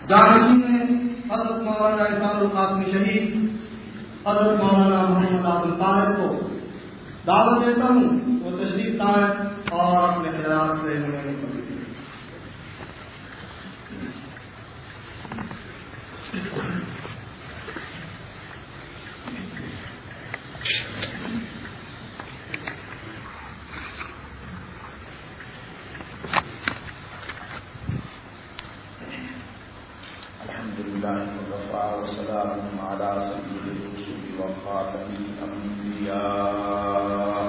جانبین ہیں حضرت مولانا احسان القاسمی شہید حضرت مولانا محمد عبد الطاہر کو دعوت دیتا ہوں وہ تشریف لائیں اور اپنے خیالات سے وسلام على سيد الرسل وخاتم الأنبياء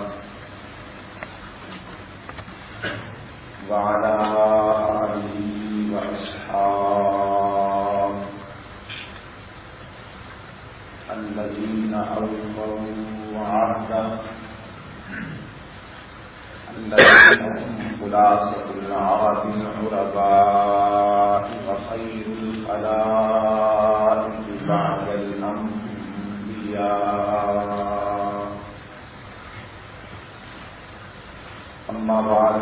وعلى آله وأصحابه الذين أوفوا عهده الذين هم خلاصة العرب العرباء وخير الخلائق بعد الأنبياء. أما بعد،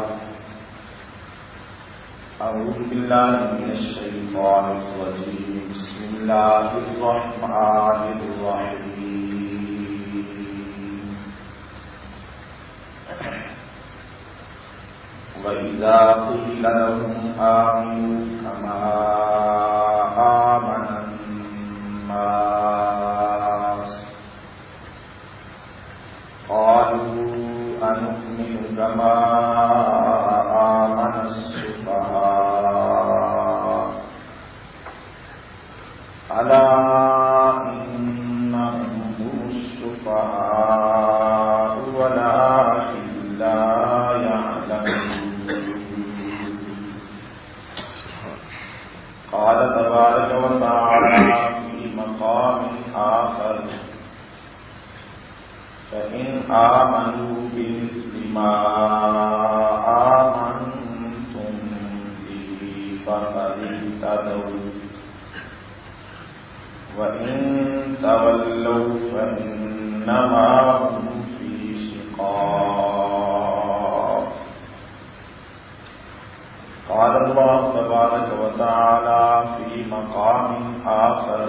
أعوذ بالله من الشيطان الرجيم. بسم الله الرحمن الرحيم. وَإِذَا قِيلَ لَهُمْ آمِنُوا كَمَا آمَنَ النَّاسُ قَالُوا أَنُؤْمِنُ كَمَا آمَنَ السُّفَهَاءُ أَلَا إِنَّهُمْ هُمُ السُّفَهَاءُ وَلَكِنْ لَا يَعْلَمُونَ. قال تبارك وتعالى في مقام آخر: فإن آمنوا بمثل ما آمنتم به فقد اهتدوا وإن تولوا فإنما هم في شقاق. قال الله تبارك وتعالى في مقام آخر: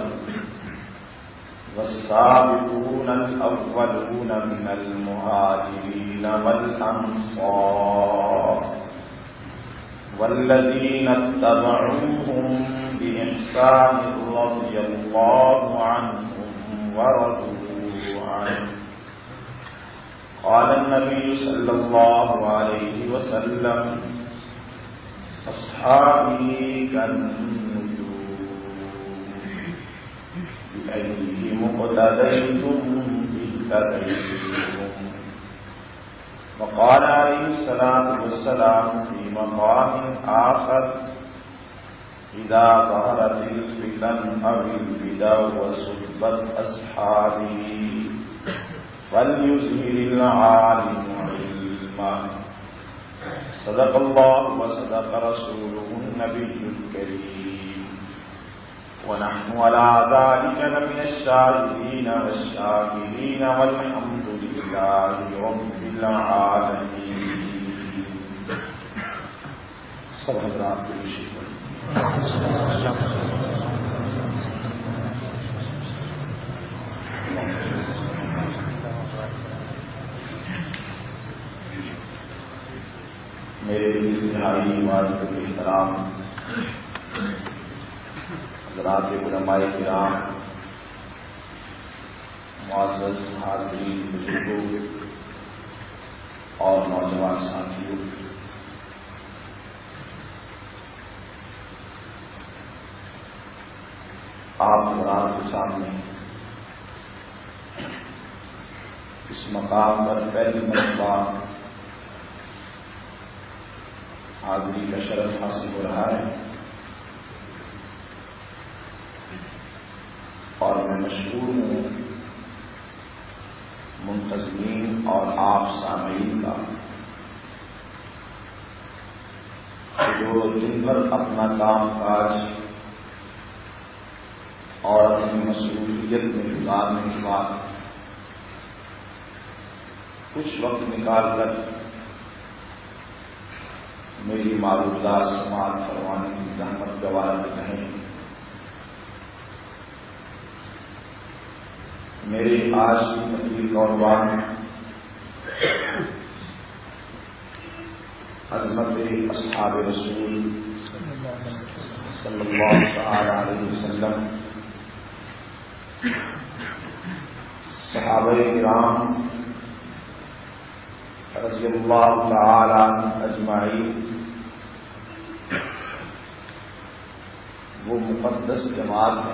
والسابقون الأولون من المهاجرين والأنصار والذين اتبعوهم بإحسان رضي الله عنهم ورضوا عنه. قال النبي صلى الله عليه وسلم: أصحابي كالنجوم بأيهم اقتديتم اهتديتم. وقال عليه الصلاة والسلام في مقام آخر: إذا ظهرت الفتن أو البدع وسبت أصحابي فليظهر العالم علما. صدق الله وصدق رسوله النبي الكريم، ونحن على ذلك لمن الشاهدين والشاكرين والحمد لله رب العالمين. صدق الله العظيم. میرے انتہائی معزز احترام حضرات علماء کرام، معزز حاضرین بزرگوں اور نوجوان ساتھیوں، آپ حضرات کے سامنے اس مقام پر پہلی مرتبہ حاضری کا شرف حاصل ہو رہا ہے، اور میں مشہور ہوں منتظمین اور آپ سامعین کا، جو دن بھر اپنا کام کاج اور اپنی مصروفیت میں گزارنے کے بعد کچھ وقت نکال کر میری معروضات سماعت کروانے کی زحمت گوار رہے ہیں، میری آج کی تقریر کا عنوان عظمت اصحاب رسول صلی اللہ تعالی علیہ وسلم، صحابہ کرام رضی اللہ تعالی عنہم اجمعین، وہ مقدس جماعت ہے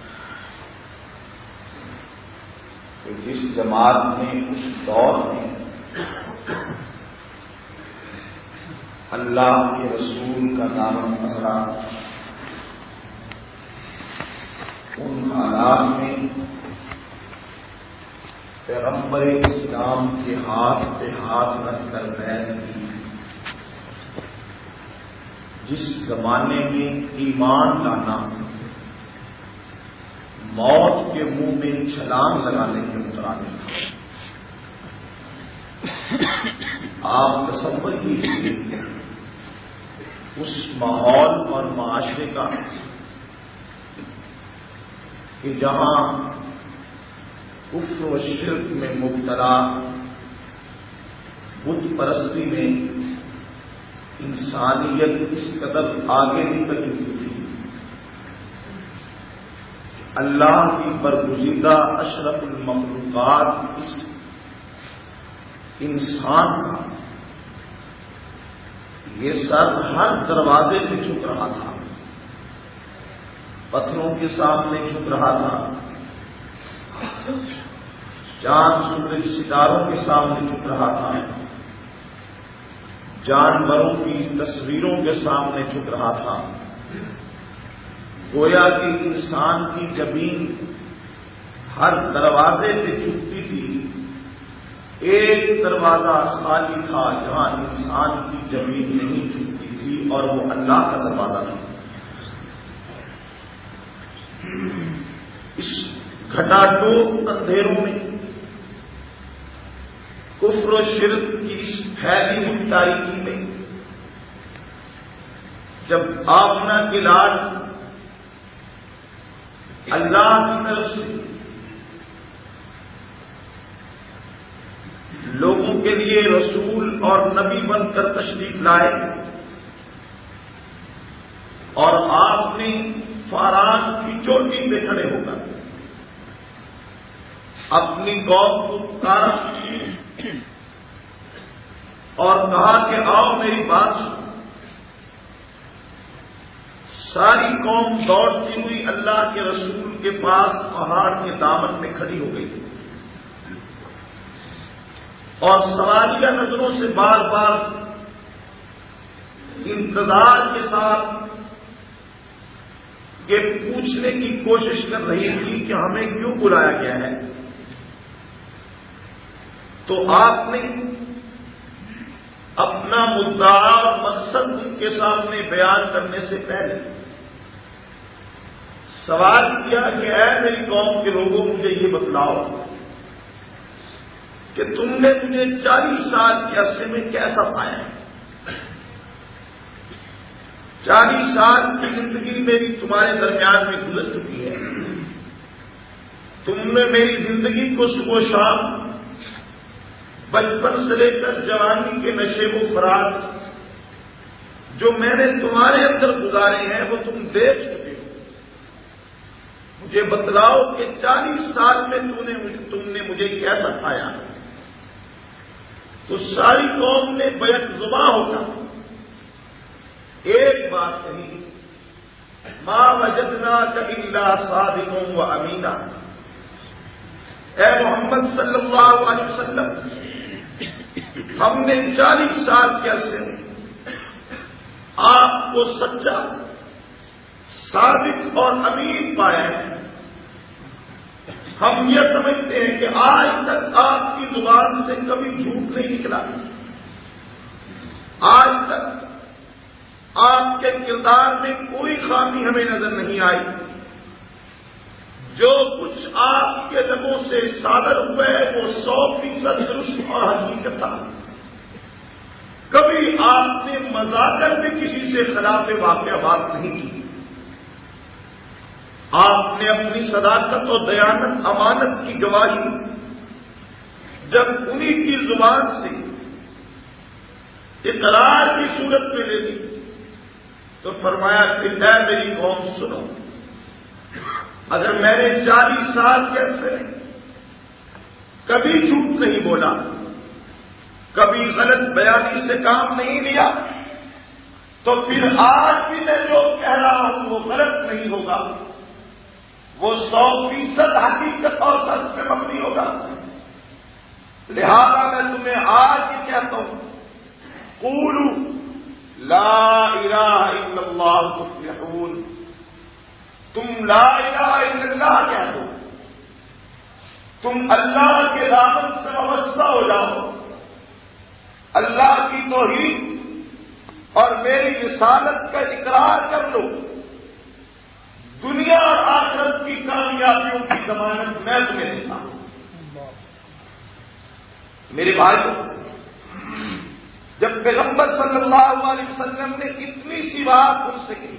کہ جس جماعت نے اس دور میں اللہ کے رسول کا نام پکڑا، ان حالات میں پیغمبر اسلام کے ہاتھ پہ ہاتھ رکھ کر بیعت کی، جس زمانے میں ایمان لانا موت کے منہ میں چھلانگ لگانے کے مترادف تھا۔ آپ تصور کیجیے اس ماحول اور معاشرے کا کہ جہاں کفر و شرک میں مبتلا، بت پرستی میں انسانیت اس قدر آگے نکل چکی تھی، اللہ کی برگزیدہ اشرف المخلوقات اس انسان کا یہ سر ہر دروازے پہ جھک رہا تھا، پتھروں کے سامنے جھک رہا تھا، چاند سورج ستاروں کے سامنے جھک رہا تھا، جانوروں کی تصویروں کے سامنے جھک رہا تھا۔ گویا کہ انسان کی زمین ہر دروازے پہ جھکتی تھی، ایک دروازہ خالی تھا جہاں انسان کی زمین نہیں جھکتی تھی، اور وہ اللہ کا دروازہ تھا۔ اس گھٹاٹوپ اندھیروں میں کفر و شرک کی اس پھیلی ہوئی تاریکی میں جب آمنہ کے لاڈ اللہ کی طرف سے لوگوں کے لیے رسول اور نبی بن کر تشریف لائے، اور آپ نے فاران کی چوٹی پہ کھڑے ہو کر اپنی قوم کو پکارا اور کہا کہ آؤ میری بات سنو۔ ساری قوم دوڑتی ہوئی اللہ کے رسول کے پاس پہاڑ کے دامن میں کھڑی ہو گئی اور سوالیہ نظروں سے بار بار انتظار کے ساتھ یہ پوچھنے کی کوشش کر رہی تھی کہ ہمیں کیوں بلایا گیا ہے۔ تو آپ نے اپنا مدعا اور مقصد ان کے سامنے بیان کرنے سے پہلے سوال کیا کہ اے میری قوم کے لوگوں، مجھے یہ بتلاؤ کہ تم نے مجھے 40 سال کے عرصے میں کیسا پایا ہے؟ 40 سال کی زندگی میری تمہارے درمیان میں گزر چکی ہے، تم نے میری زندگی کو صبح و شام، بچپن سے لے کر جوانی کے نشیب و فراز جو میں نے تمہارے اندر گزارے ہیں وہ تم دیکھ چکے ہو۔ مجھے بتلاؤ کہ 40 سال میں تم نے مجھے کیسا پایا؟ تو ساری قوم نے بیک زباں ہو کر ایک بات کہی، ما وجدناک الا صادقا و امینا۔ اے محمد صلی اللہ علیہ وسلم، ہم نے 40 سال کے عرصے میں آپ کو سچا، صادق اور امین پایا ہے۔ ہم یہ سمجھتے ہیں کہ آج تک آپ کی زبان سے کبھی جھوٹ نہیں نکلا، آج تک آپ کے کردار میں کوئی خامی ہمیں نظر نہیں آئی، جو کچھ آپ کے لبوں سے صادر ہوا ہے وہ 100% درست اور حقیقت تھا۔ کبھی آپ نے مذاکر میں کسی سے خلاف واقعہ بات نہیں کی۔ آپ نے اپنی صداقت و دیانت امانت کی گواہی جب انہی کی زبان سے اقرار کی صورت میں لے لی تو فرمایا کہ اے میری قوم سنو، اگر میں نے 40 سال کے عرصے کبھی جھوٹ نہیں بولا، کبھی غلط بیانی سے کام نہیں لیا، تو پھر آج بھی میں جو کہہ رہا ہوں وہ غلط نہیں ہوگا، وہ 100% حقیقت اور سچ پہ مبنی ہوگا۔ لہذا میں تمہیں آج ہی کہتا ہوں، قولوا لا الہ الا اللہ تفلحون، تم لا الہ الا اللہ کہہ دو، تم اللہ کے دامن سے وابستہ ہو جاؤ، اللہ کی توحید اور میری رسالت کا اقرار کر لو، دنیا اور آخرت کی کامیابیوں کی ضمانت میں تمہیں دیتا ہوں۔ میرے بھائیوں، جب پیغمبر صلی اللہ علیہ وسلم نے اتنی سی بات ان سے کی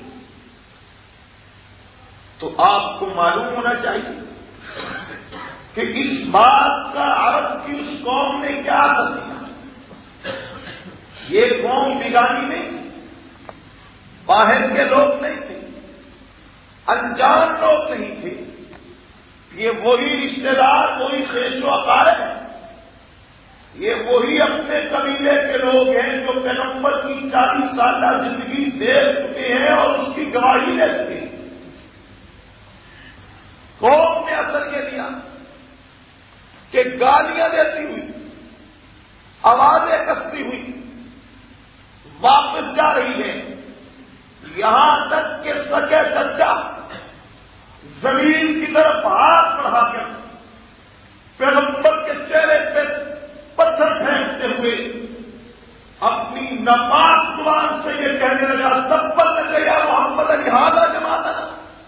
تو آپ کو معلوم ہونا چاہیے کہ اس بات کا عرب کی اس قوم نے کیا اثر دیا۔ یہ قوم بگانی نہیں، باہر کے لوگ نہیں تھے، انجان لوگ نہیں تھے، یہ وہی رشتے دار، وہی خیش و اقارب ہیں، یہ وہی اپنے قبیلے کے لوگ ہیں جو پیغمبر کی 40 سالہ زندگی دیکھ چکے ہیں اور اس کی گواہی لے چکے ہیں۔ قوم نے اثر یہ دیا کہ گالیاں دیتی ہوئی، آوازیں کستی ہوئی واپس جا رہی ہے، یہاں تک کہ سگے چچا زمین کی طرف ہاتھ بڑھا کر پیغمبر کے چہرے پہ پتھر پھینکتے ہوئے اپنی ناپاک زبان سے یہ کہنے لگا، تبت یا محمد لہذا جماعتنا،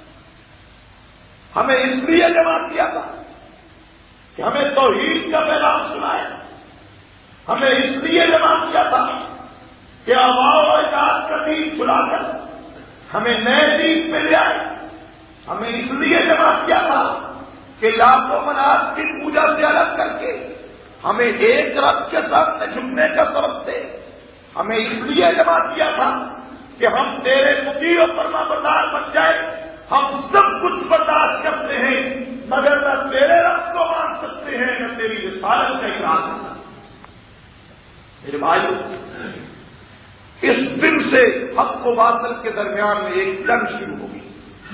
ہمیں اس لیے جمع کیا تھا کہ ہمیں توحید کا پیغام سنائے، ہمیں اس لیے جمع کیا تھا کہ آباء و اجداد کا دین چھڑا کر ہمیں نئے دین پہ لے آئے، ہمیں اس لیے جمع کیا تھا کہ لات و منات کی پوجا سے الگ کر کے ہمیں ایک رب کے سامنے جھکنے کا سبب دے، ہمیں اس لیے جمع کیا تھا کہ ہم تیرے مطیع و فرما بردار بن جائے، ہم سب کچھ برداشت کرتے ہیں مگر نہ تیرے رب کو مان سکتے ہیں نہ تیری رسالت کا اقرار کر سکتے۔ میرے بھائیو، اس دن سے حق و باطل کے درمیان میں ایک جنگ شروع ہوگی۔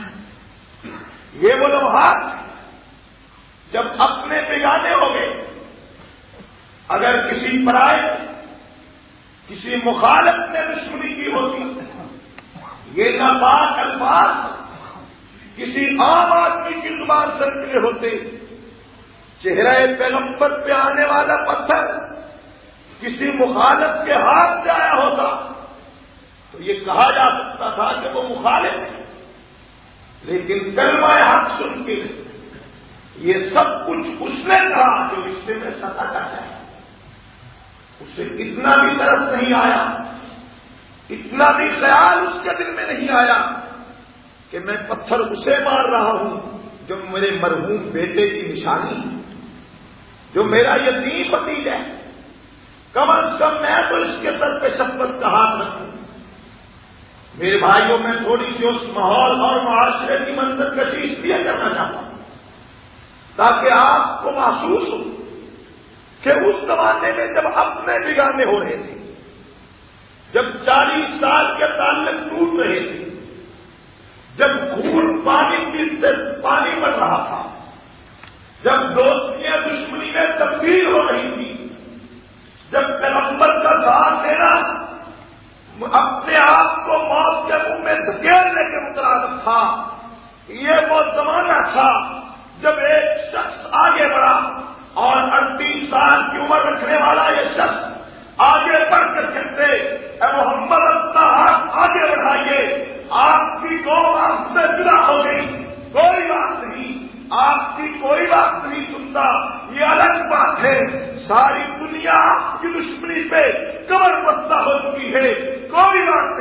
یہ وہ لمحات جب اپنے بیگانے ہو گئے، اگر کسی پرائے کسی مخالف نے دشمنی کی ہوتی، یہ ناپاک الفاظ کسی عام آدمی کی زبان سے نکلے ہوتے، چہرہ پیغمبر پہ آنے والا پتھر کسی مخالف کے ہاتھ سے آیا ہوتا تو یہ کہا جا سکتا تھا کہ وہ مخالف ہے، لیکن کلمہ حق سن کے یہ سب کچھ اس نے کہا جو رشتے میں ستا کا چاہے۔ اسے اتنا بھی ترس نہیں آیا، اتنا بھی خیال اس کے دل میں نہیں آیا کہ میں پتھر اسے مار رہا ہوں جو میرے مرحوم بیٹے کی نشانی ہے، جو میرا یتیم بھتیجا ہے، کم از کم میں تو اس کے سر پہ شفقت کا ہاتھ رکھوں۔ میرے بھائیوں، میں تھوڑی سی اس ماحول اور معاشرے کی منظر کشی اس لیے کرنا چاہتا ہوں تاکہ آپ کو محسوس ہو کہ اس زمانے میں جب اپنے بگانے ہو رہے تھے، جب 40 سال کے تعلق ٹوٹ رہے تھے، جب خون پانی بن رہا تھا، جب دوستیاں دشمنی میں تبدیل ہو رہی تھی، جب پیغمبر کا ساتھ دینا اپنے آپ کو موت کے منہ میں دھکیلنے کے مترادف تھا، یہ وہ زمانہ تھا جب ایک شخص آگے بڑھا اور 38 سال کی عمر رکھنے والا یہ شخص آگے بڑھ کر کہتے، اے محمد اپنا ہاتھ آگے بڑھائیے، آپ کی قوم آپ سے جدا ہو گئی، کوئی بات نہیں، آپ کی کوئی بات نہیں سنتا، یہ الگ بات ہے، ساری دنیا آپ کی دشمنی پہ کمر بستہ ہو چکی ہے، کوئی بات نہیں،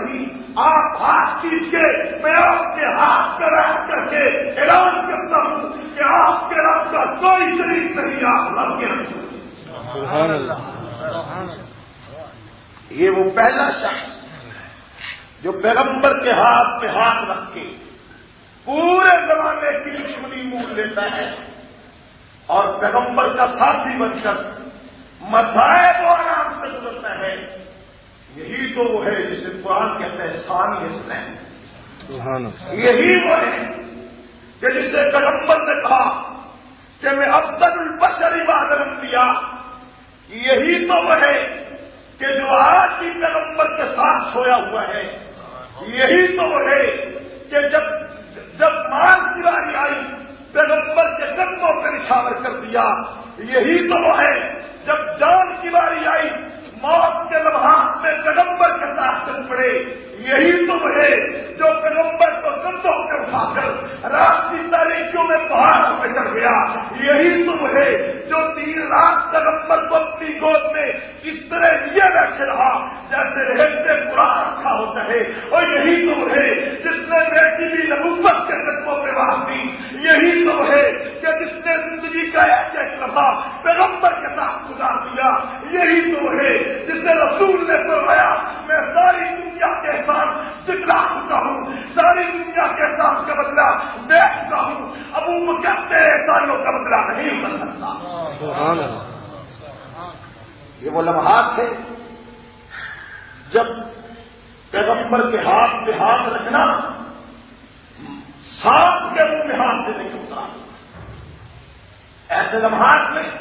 آپ ہاتھ کیجیے، میں آپ کے ہاتھ پہ رہ کر کے اعلان کرتا ہوں کہ آپ کے رب کا کوئی شریک نہیں، آپ رب کے سبحان اللہ۔ یہ وہ پہلا شخص جو پیغمبر کے ہاتھ پہ ہاتھ رکھ کے پورے زمانے کی دشمنی مول لیتا ہے اور پیغمبر کا ساتھی بن کر مصائب و آرام سے گزرتا ہے، یہی تو وہ ہے جسے قرآن کہتے ہیں ثانی اثنین۔ یہی وہ ہے کہ جسے پیغمبر نے کہا کہ میں افضل البشر بعد الانبیاء، یہی تو وہ ہے کہ جو آج بھی پیغمبر کے ساتھ سویا ہوا ہے، یہی تو وہ ہے کہ جب مال کی باری آئی پیغمبر کے قدموں پر نشاور کر دیا، یہی تو وہ ہے جب جان کی باری آئی موت کے لمحات میں پیغمبر کے ساتھ چل پڑے، یہی تو وہ ہے جو پیغمبر کو کندھوں پہ اٹھا کر رات کی تاریخیوں میں پہاڑوں پہ چڑھ گیا، یہی تو وہ ہے جو 3 رات پیغمبر کو اپنی گود میں اس طرح لیے بیٹھے رہا جیسے رہتے قرآن رکھا ہوتا ہے، اور یہی تو وہ ہے جس نے بیٹی بھی نبوت کے قدموں پہ باندھ دی، یہی تو وہ ہے کہ جس نے زندگی کا ایک ایک لمحہ پیغمبر کے ساتھ گزار دیا، یہی تو وہ ہے جس نے رسول نے فرمایا میں ساری دنیا کے ساتھ جتنا چکا ہوں، ساری دنیا کے ساتھ کا بدلہ دے چکا ہوں، ابو بکر تیرے سالوں کا بدلہ نہیں کر سکتا۔ سبحان اللہ۔ یہ وہ لمحات تھے جب پیغمبر کے ہاتھ پہ ہاتھ رکھنا سانپ کے منہ میں ہاتھ دینے کے اترا۔ ایسے لمحات میں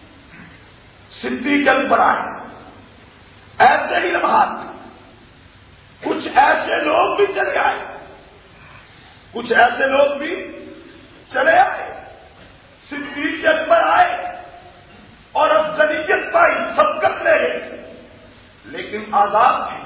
صدیق اکبر آئے، ایسے ہی لمحات میں کچھ ایسے لوگ بھی چلے آئے، کچھ ایسے لوگ بھی چلے آئے، صدیق اکبر آئے اور افضلیت پائی، سبقت لے گئے، لیکن آزاد تھے،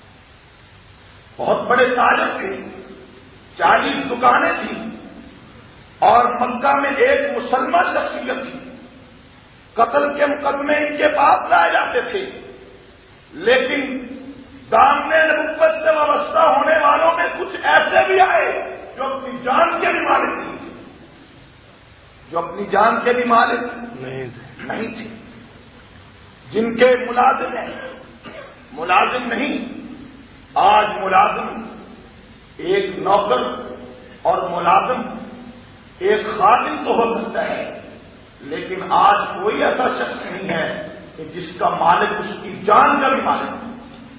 بہت بڑے تاجر تھے، 40 دکانیں تھیں، اور مکہ میں ایک مسلمہ شخصیت تھی، قتل کے مقدمے ان کے پاس لائے جاتے تھے، لیکن دامن نبوت سے وابستہ ہونے والوں میں کچھ ایسے بھی آئے جو اپنی جان کے بھی مالک نہیں تھے، جو اپنی جان کے بھی مالک نہیں تھے، جن کے ملازم ہیں، ملازم نہیں، آج ملازم ایک نوکر اور ملازم ایک خادم تو ہو سکتا ہے، لیکن آج کوئی ایسا شخص نہیں ہے کہ جس کا مالک اس کی جان کا بھی مالک ہے۔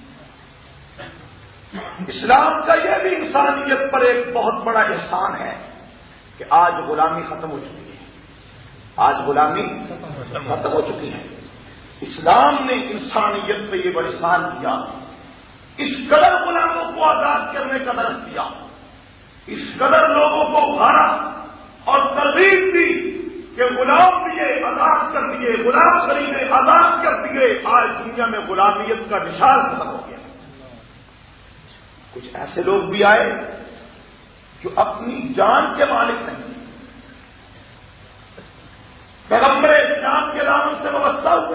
اسلام کا یہ بھی انسانیت پر ایک بہت بڑا احسان ہے کہ آج غلامی ختم ہو چکی ہے، آج غلامی ختم ہو چکی ہے۔ اسلام نے انسانیت پہ یہ بڑا احسان کیا، اس قدر غلاموں کو آزاد کرنے کا درس دیا، اس قدر لوگوں کو ابھارا اور ترغیب دی کہ غلام دیے آزاد کر دیے، غلام خریدے آزاد کر دیے، آج دنیا میں غلامیت کا نشان ختم ہو گیا۔ کچھ ایسے لوگ بھی آئے جو اپنی جان کے مالک نہیں، پیغمبر اسلام کے دامن سے وابستہ ہوئے۔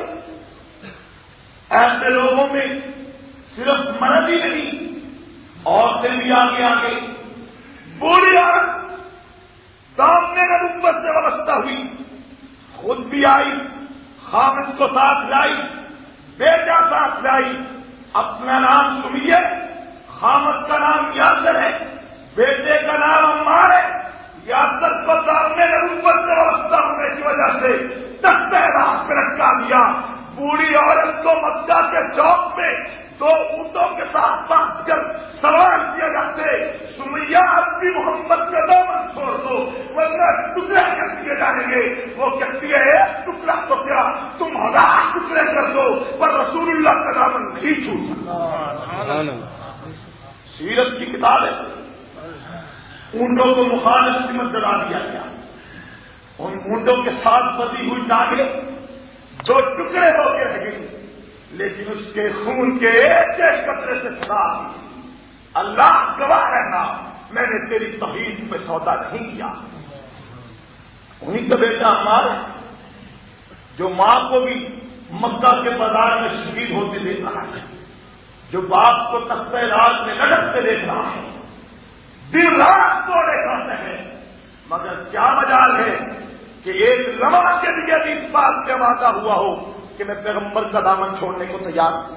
ایسے لوگوں میں صرف مرد ہی نہیں، عورتیں بھی آگے آگے، بوڑھی عورت دامن نبوت سے وابستہ ہوئی، خود بھی آئی، خامد کو ساتھ لائی، بیٹا ساتھ لائی، اپنا نام سمیہ، خامد کا نام یاسر ہے، بیٹے کا نام عمار ہے، یاسر کو دامن نبوت سے وابستہ ہونے کی وجہ سے تختہ راہ پہ رکھا دیا۔ بوڑھی عورت کو مکہ کے چوک میں 2 اونٹوں کے ساتھ باندھ کر سوال کیا جاتے، سمیہ اب بھی محمد کا دامن چھوڑ دو ورنہ ٹکڑے کر دیے جائیں گے۔ وہ کہتی ہے ایک ٹکڑا تو کیا تم 1000 ٹکڑے کر دو پر رسول اللہ کا دامن نہیں چھوڑ سکتا۔ سیرت کی کتابیں اونٹوں کو مخالف سمت ڈرا دیا گیا، ان اونٹوں کے ساتھ بندھی ہوئی ٹانگیں 2 ٹکڑے ہو کے رہ گئی، لیکن اس کے خون کے ایک ایک قطرے سے خدا اللہ گواہ رہنا میں نے تیری توحید میں سودا نہیں کیا۔ انہیں کا بیٹا عمار ہے جو ماں کو بھی مکہ کے بازار میں شہید ہوتے دیکھ رہا ہے، جو باپ کو تختہ راج میں لٹکتے دیکھ رہا ہے، دن رات دوڑے کھاتے ہیں، مگر کیا مجال ہے کہ ایک لمحہ کے لیے بھی اس بات کا وعدہ ہوا ہو کہ میں پیغمبر کا دامن چھوڑنے کو تیار ہوں۔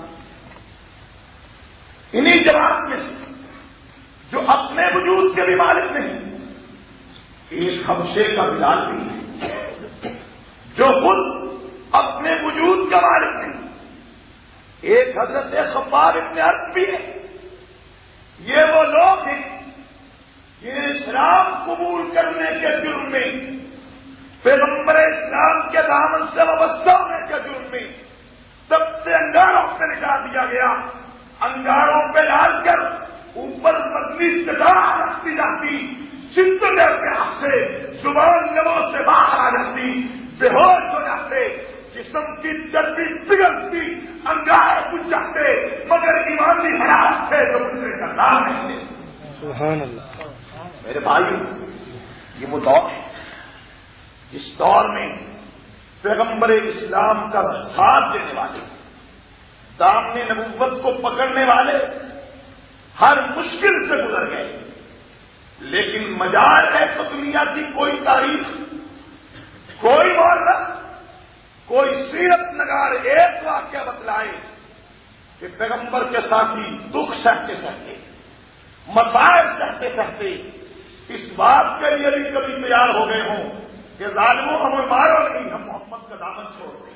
انہی جماعت میں سے جو اپنے وجود کے بھی مالک نہیں، ایک حبشے کا بلال بھی ہے جو خود اپنے وجود کا مالک نہیں، ایک حضرت خباب ابن عرب بھی ہے۔ یہ وہ لوگ ہیں جنہیں اسلام قبول کرنے کے جرم میں، پیغمبر اسلام کے دامن سے وابستہ ہونے کے جرم میں سب سے انگاروں سے نکال دیا گیا، انگاروں پہ ڈال کر اوپر پتلی چٹان رکھتی جاتی، شدت کے ہاتھ سے زبان لبوں سے باہر آ جاتی، بے ہوش ہو جاتے، جسم کی چربی پگھلتی، انگار بجھ جاتے، مگر ایمانی حیات سے جو گزرے کا نام نہیں۔ سبحان اللہ۔ میرے بھائی، یہ وہ دور ہے جس دور میں پیغمبر اسلام کا ساتھ دینے والے، دامن نبوت کو پکڑنے والے ہر مشکل سے گزر گئے، لیکن مجال ہے تو دنیا کی کوئی تاریخ، کوئی مورخ، کوئی سیرت نگار ایک واقعہ بتلائے کہ پیغمبر کے ساتھی دکھ سہتے سہتے، مسائل سہتے سہتے اس بات کے لیے بھی کبھی تیار ہو گئے ہوں کہ ظالموں ہمیں مارو نہیں، ہم محمد کا دامن چھوڑ دیں۔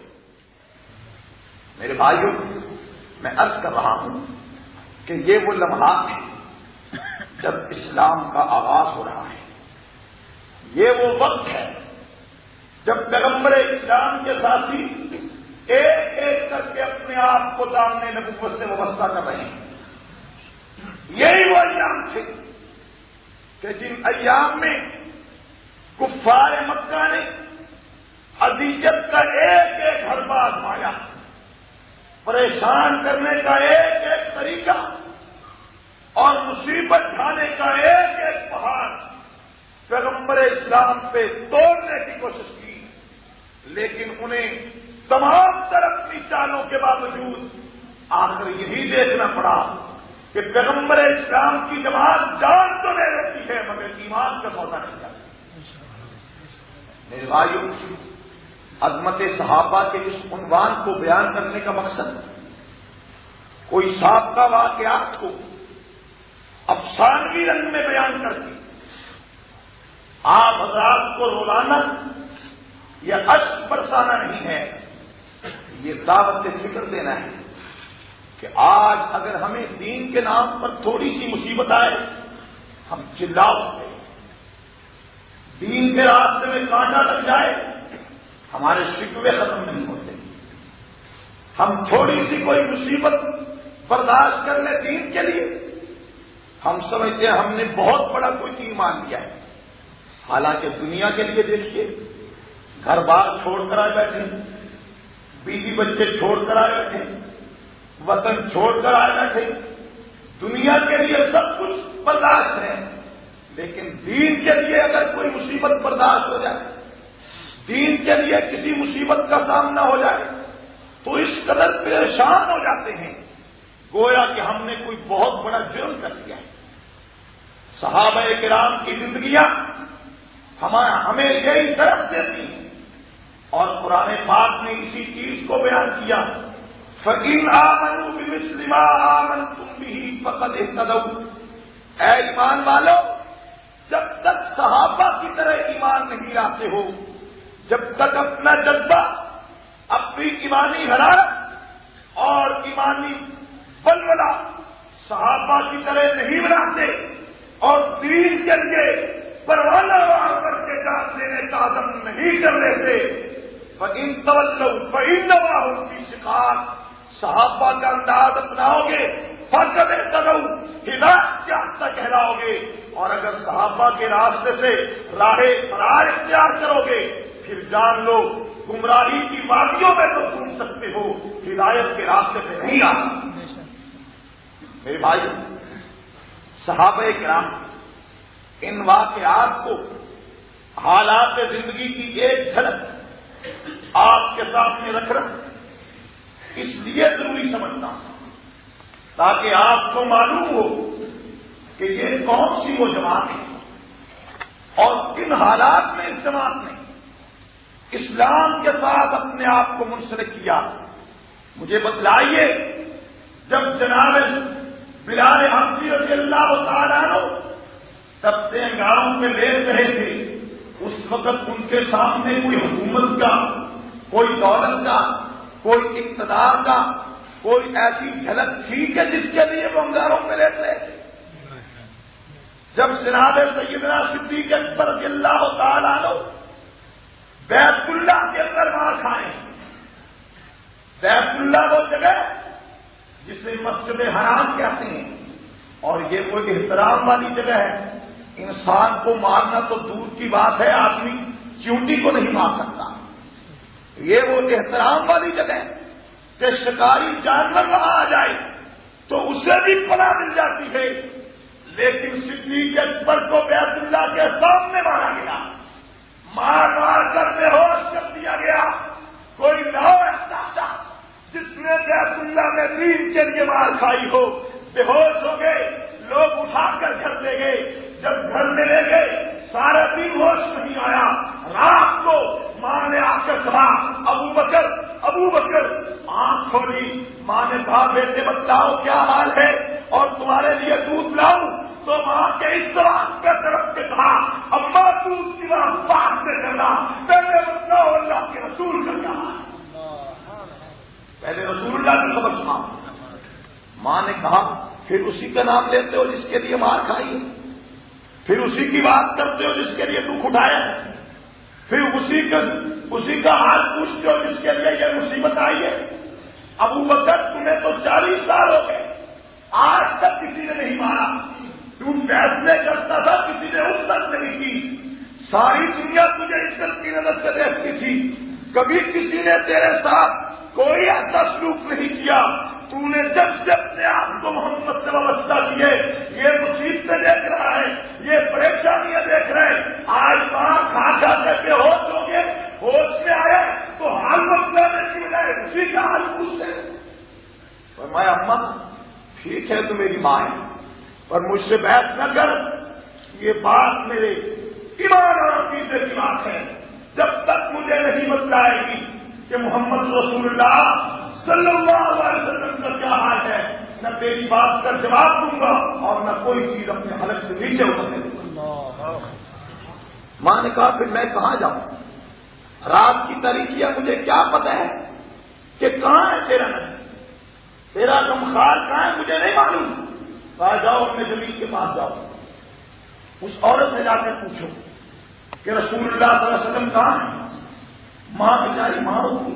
میرے بھائیوں، میں عرض کر رہا ہوں کہ یہ وہ لمحات ہیں جب اسلام کا آغاز ہو رہا ہے، یہ وہ وقت ہے جب پیغمبر اسلام کے ساتھی ایک ایک کر کے اپنے آپ کو دامن نبوت سے وابستہ کر رہے ہیں۔ یہی وہ ایام تھے کہ جن ایام میں کفار مکہ نے اذیت کا ایک ایک حربہ آزمایا، پریشان کرنے کا ایک ایک طریقہ اور مصیبت ڈھانے کا ایک ایک پہاڑ پیغمبر اسلام پہ توڑنے کی کوشش کی، لیکن انہیں تمام تر اپنی چالوں کے باوجود آخر یہی دیکھنا پڑا کہ پیغمبر اسلام کی جماعت جان تو لے لیتی ہے مگر ایمان کا سودا نہیں کرتی۔ میرے بھائیوں، عظمت صحابہ کے اس عنوان کو بیان کرنے کا مقصد کوئی سابقہ واقعات کو افسانوی رنگ میں بیان کر کے آپ حضرات کو رولانا یا اشک برسانا نہیں ہے، یہ دعوت فکر دینا ہے کہ آج اگر ہمیں دین کے نام پر تھوڑی سی مصیبت آئے ہم چلا اٹھتے، دین کے راستے میں کانٹا لگ جائے ہمارے شکوے ختم نہیں ہوتے، ہم تھوڑی سی کوئی مصیبت برداشت کر لیں دین کے لیے ہم سمجھتے ہیں ہم نے بہت بڑا کوئی چیز مان لیا ہے، حالانکہ دنیا کے لیے دیکھیے، گھر بار چھوڑ کر آئے بیٹھے، بیوی بچے چھوڑ کر آئے بیٹھے، وطن چھوڑ کر آئے بیٹھے، دنیا کے لیے سب کچھ برداشت ہے، لیکن دین کے لیے اگر کوئی مصیبت برداشت ہو جائے، دین کے لیے کسی مصیبت کا سامنا ہو جائے تو اس قدر پریشان ہو جاتے ہیں گویا کہ ہم نے کوئی بہت بڑا جرم کر دیا ہے۔ صحابہ کرام کی زندگیاں ہمیں یہی طرف دیتی ہیں اور قرآن پاک نے اسی چیز کو بیان کیا، فَإِنْ آمَنُوا بِمِثْلِ مَا آمَنْتُمْ بِهِ فَقَدْ اهْتَدَوْا، اے ایمان والو جب تک صحابہ کی طرح ایمان نہیں لاتے ہو، جب تک اپنا جذبہ، اپنی ایمانی حرارت اور ایمانی بلبلا صحابہ کی طرح نہیں بناتے اور دین کے لیے پروانہ وار کر کے جان دینے کا عزم نہیں کر لیتے، فَإِن تَوَلَّوْا فَإِنَّمَا هُمْ فِي شِقَاقٍ، صحابہ کا انداز اپناؤ گے فقد اہتدوا، ہدایت یافتہ کہلاؤ گے، اور اگر صحابہ کے راستے سے راہ فرار اختیار کرو گے پھر جان لو گمراہی کی وادیوں میں تو گھوم سکتے ہو، ہدایت کے راستے سے نہیں آ سکتے۔ میرے بھائی، صحابہ کرام ان واقعات کو، حالات زندگی کی ایک جھلک آپ کے سامنے رکھ رہا اس لیے ضروری سمجھتا ہوں تاکہ آپ کو معلوم ہو کہ یہ کون سی وہ جماعت ہے اور کن حالات میں اس جماعت نے اسلام کے ساتھ اپنے آپ کو منسلک کیا. مجھے بتلائیے، جب جناب بلال حبشی رضی اللہ تعالیٰ عنہ تب سے انگاروں میں لیٹ رہے تھے، اس وقت ان کے سامنے کوئی حکومت کا، کوئی دولت کا، کوئی اقتدار کا، کوئی ایسی جھلک تھی کہ جس کے لیے وہ انگاروں میں لیٹ رہے تھے؟ جب جناب سیدنا صدیق اکبر رضی اللہ تعالیٰ عنہ بیت اللہ کے اندر مار کھائے. بیت اللہ وہ جگہ جسے مسجد حرام کہتے ہیں، اور یہ کوئی احترام والی جگہ ہے. انسان کو مارنا تو دور کی بات ہے، آدمی چیونٹی کو نہیں مار سکتا. یہ وہ احترام والی جگہ ہے کہ شکاری جانور وہاں آ جائے تو اسے بھی پناہ مل جاتی ہے. لیکن صدیق اکبر کو بیت اللہ کے سامنے مارا گیا، مار مار کر بے ہوش کر دیا گیا. کوئی نہ ہو ایسا شخص جس نے بیت اللہ میں دین کے لیے مار کھائی ہو. بے ہوش ہو گئے، لوگ اٹھا کر گھر لے گئے. جب گھر میں لے گئے سارا دن ہوش نہیں آیا. رات کو ماں نے آ کر کہا ابو بکر ابو بکر، آنکھ کھولی. ماں نے کہا بیٹے بتلاؤ کیا حال ہے اور تمہارے لیے دودھ لاؤں؟ تو ماں کے اس طرح کے طرف کے کہا اماں دودھ کی بات بات میں کرنا، پہلے بتلاؤ اللہ کے رسول کا کیا حال. پہلے رسول اللہ کی خبر سنا. ماں نے کہا پھر اسی کا نام لیتے ہو جس کے لیے مار کھائی، پھر اسی کی بات کرتے ہو جس کے لیے دکھ اٹھایا، پھر اسی کا حال پوچھتے ہو جس کے لیے یہ مصیبت آئی ہے. ابو بکر تمہیں تو 40 سال ہو گئے، آج تک کسی نے نہیں مارا. تم فیصلے کرتا تھا، کسی نے اس تک نہیں کی. ساری دنیا تجھے عزت کی نظر سے دیکھتی تھی، کبھی کسی نے تیرے ساتھ کوئی ایسا سلوک نہیں کیا. تو نے جب سے اپنے آپ کو محمد سے وابستہ کیے، یہ مصیبتیں دیکھ رہا ہے، یہ پریشانیاں دیکھ رہے. آج وہاں کھا کھا کر کے ہوش ہو گئے، ہوش میں آئے تو حال مسئلہ کی بجائے اسی کا حال پوچھتے. فرمایا اماں ٹھیک ہے تو میری ماں ہے، پر مجھ سے بحث نہ کر. یہ بات میرے ایمان اور عقیدے کی بات ہے. جب تک مجھے نہیں بتلائے گی کہ محمد رسول اللہ صلی اللہ علیہ وسلم کا کیا حال ہے، نہ تیری بات کا جواب دوں گا اور نہ کوئی چیز اپنے حلق سے نیچے اترنے دوں گا. ماں نے کہا پھر میں کہاں جاؤں؟ رات کی تاریخیاں مجھے کیا پتہ ہے کہ کہاں ہے تیرا نبی، تیرا غمخوار کہاں ہے مجھے نہیں معلوم. کہا جاؤ اپنے زمین کے پاس جاؤ، اس عورت سے جا کر پوچھو کہ رسول اللہ صلی اللہ علیہ وسلم کہاں ہے. ماں بیچاری ماں ہوتی،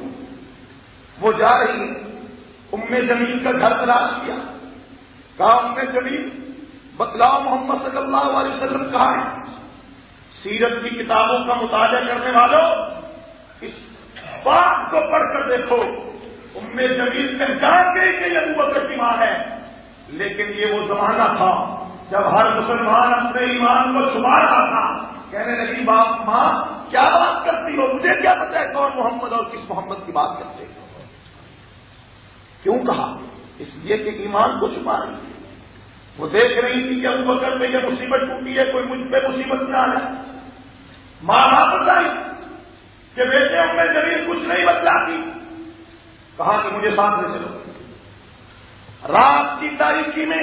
وہ جا رہی ہے. ام جمیل کا گھر تلاش کیا، کہا ام جمیل بتلاؤ محمد صلی اللہ علیہ وسلم کہاں ہے. سیرت کی کتابوں کا مطالعہ کرنے والوں اس بات کو پڑھ کر دیکھو. ام جمیل پہچان گئی کہ یہ ابو بکر کی ماں ہے، لیکن یہ وہ زمانہ تھا جب ہر مسلمان اپنے ایمان کو چھپا رہا تھا. کہنے لگی باپ ماں کیا بات کرتی ہو، مجھے کیا پتا ہے کون محمد اور کس محمد کی بات کرتے ہو. کیوں کہا؟ اس لیے کہ ایمان کو چھپا رہی تھی. وہ دیکھ رہی تھی کہ ابو بکر پہ یہ مصیبت ٹوٹی ہے، کوئی مجھ پہ مصیبت نہ آئے. ماں واپس آئی کہ بیٹے ام جمیل کچھ نہیں بتلاتی. کہا کہ مجھے ساتھ لے چلو. رات کی تاریکی میں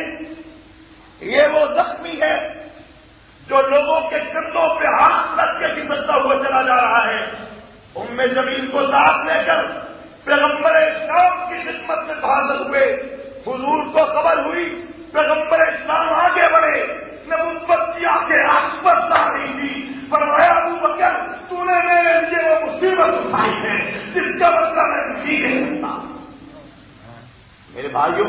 یہ وہ زخمی ہے جو لوگوں کے کندھوں پہ ہاتھ رکھ کے پھسلتا ہوا چلا جا رہا ہے. ام جمیل کو ساتھ لے کر پیغمبر اسلام کی خدمت میں حاضر ہوئے. حضور کو خبر ہوئی، پیغمبر اسلام آگے بڑھے. نبوت کی آنکھیں آنکھ پر آ رہی تھی. فرمایا ابو بکر تو نے میرے لیے وہ مصیبت اٹھائی ہے جس کا مطلب میں جی نہیں سکتا. میرے بھائیوں،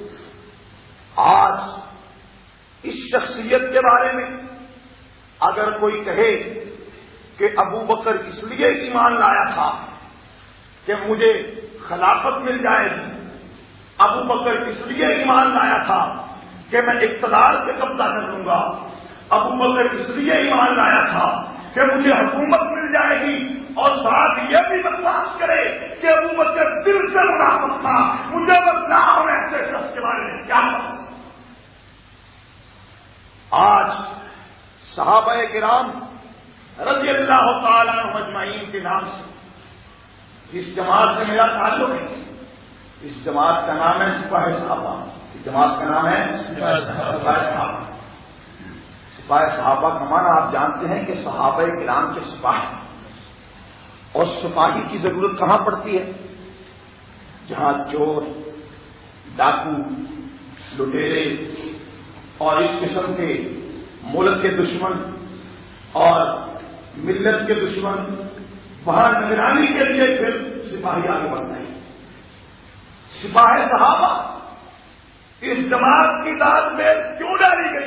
آج اس شخصیت کے بارے میں اگر کوئی کہے کہ ابو بکر اس لیے ایمان لایا تھا کہ مجھے خلافت مل جائے گی، ابو بکر اس لیے ایمان لایا تھا کہ میں اقتدار پہ قبضہ کر لوں گا، ابو بکر اس لیے ایمان لایا تھا کہ مجھے حکومت مل جائے گی، اور ساتھ یہ بھی برداشت کرے کہ ابو بکر دل سے منافق تھا، مجھے بدنام ایسے شخص کے بارے میں کیا پتا۔ آج صحابہ کرام رضی اللہ تعالیٰ عنہم اجمعین کے نام سے جس جماعت سے میرا تعلق ہے، اس جماعت کا نام ہے سپاہ صحابہ۔ اس جماعت کا نام ہے سپاہ صحابہ۔ سپاہ صحابہ کا معنی آپ جانتے ہیں کہ صحابہ کرام کے سپاہی، اور سپاہی کی ضرورت کہاں پڑتی ہے؟ جہاں چور، ڈاکو، لٹیرے اور اس قسم کے ملک کے دشمن اور ملت کے دشمن وہاں نگرانی کے لیے پھر سپاہی آگے بڑھتے ہیں۔ سپاہ صحابہ اس جماعت کی داد میں کیوں ڈالی گئی؟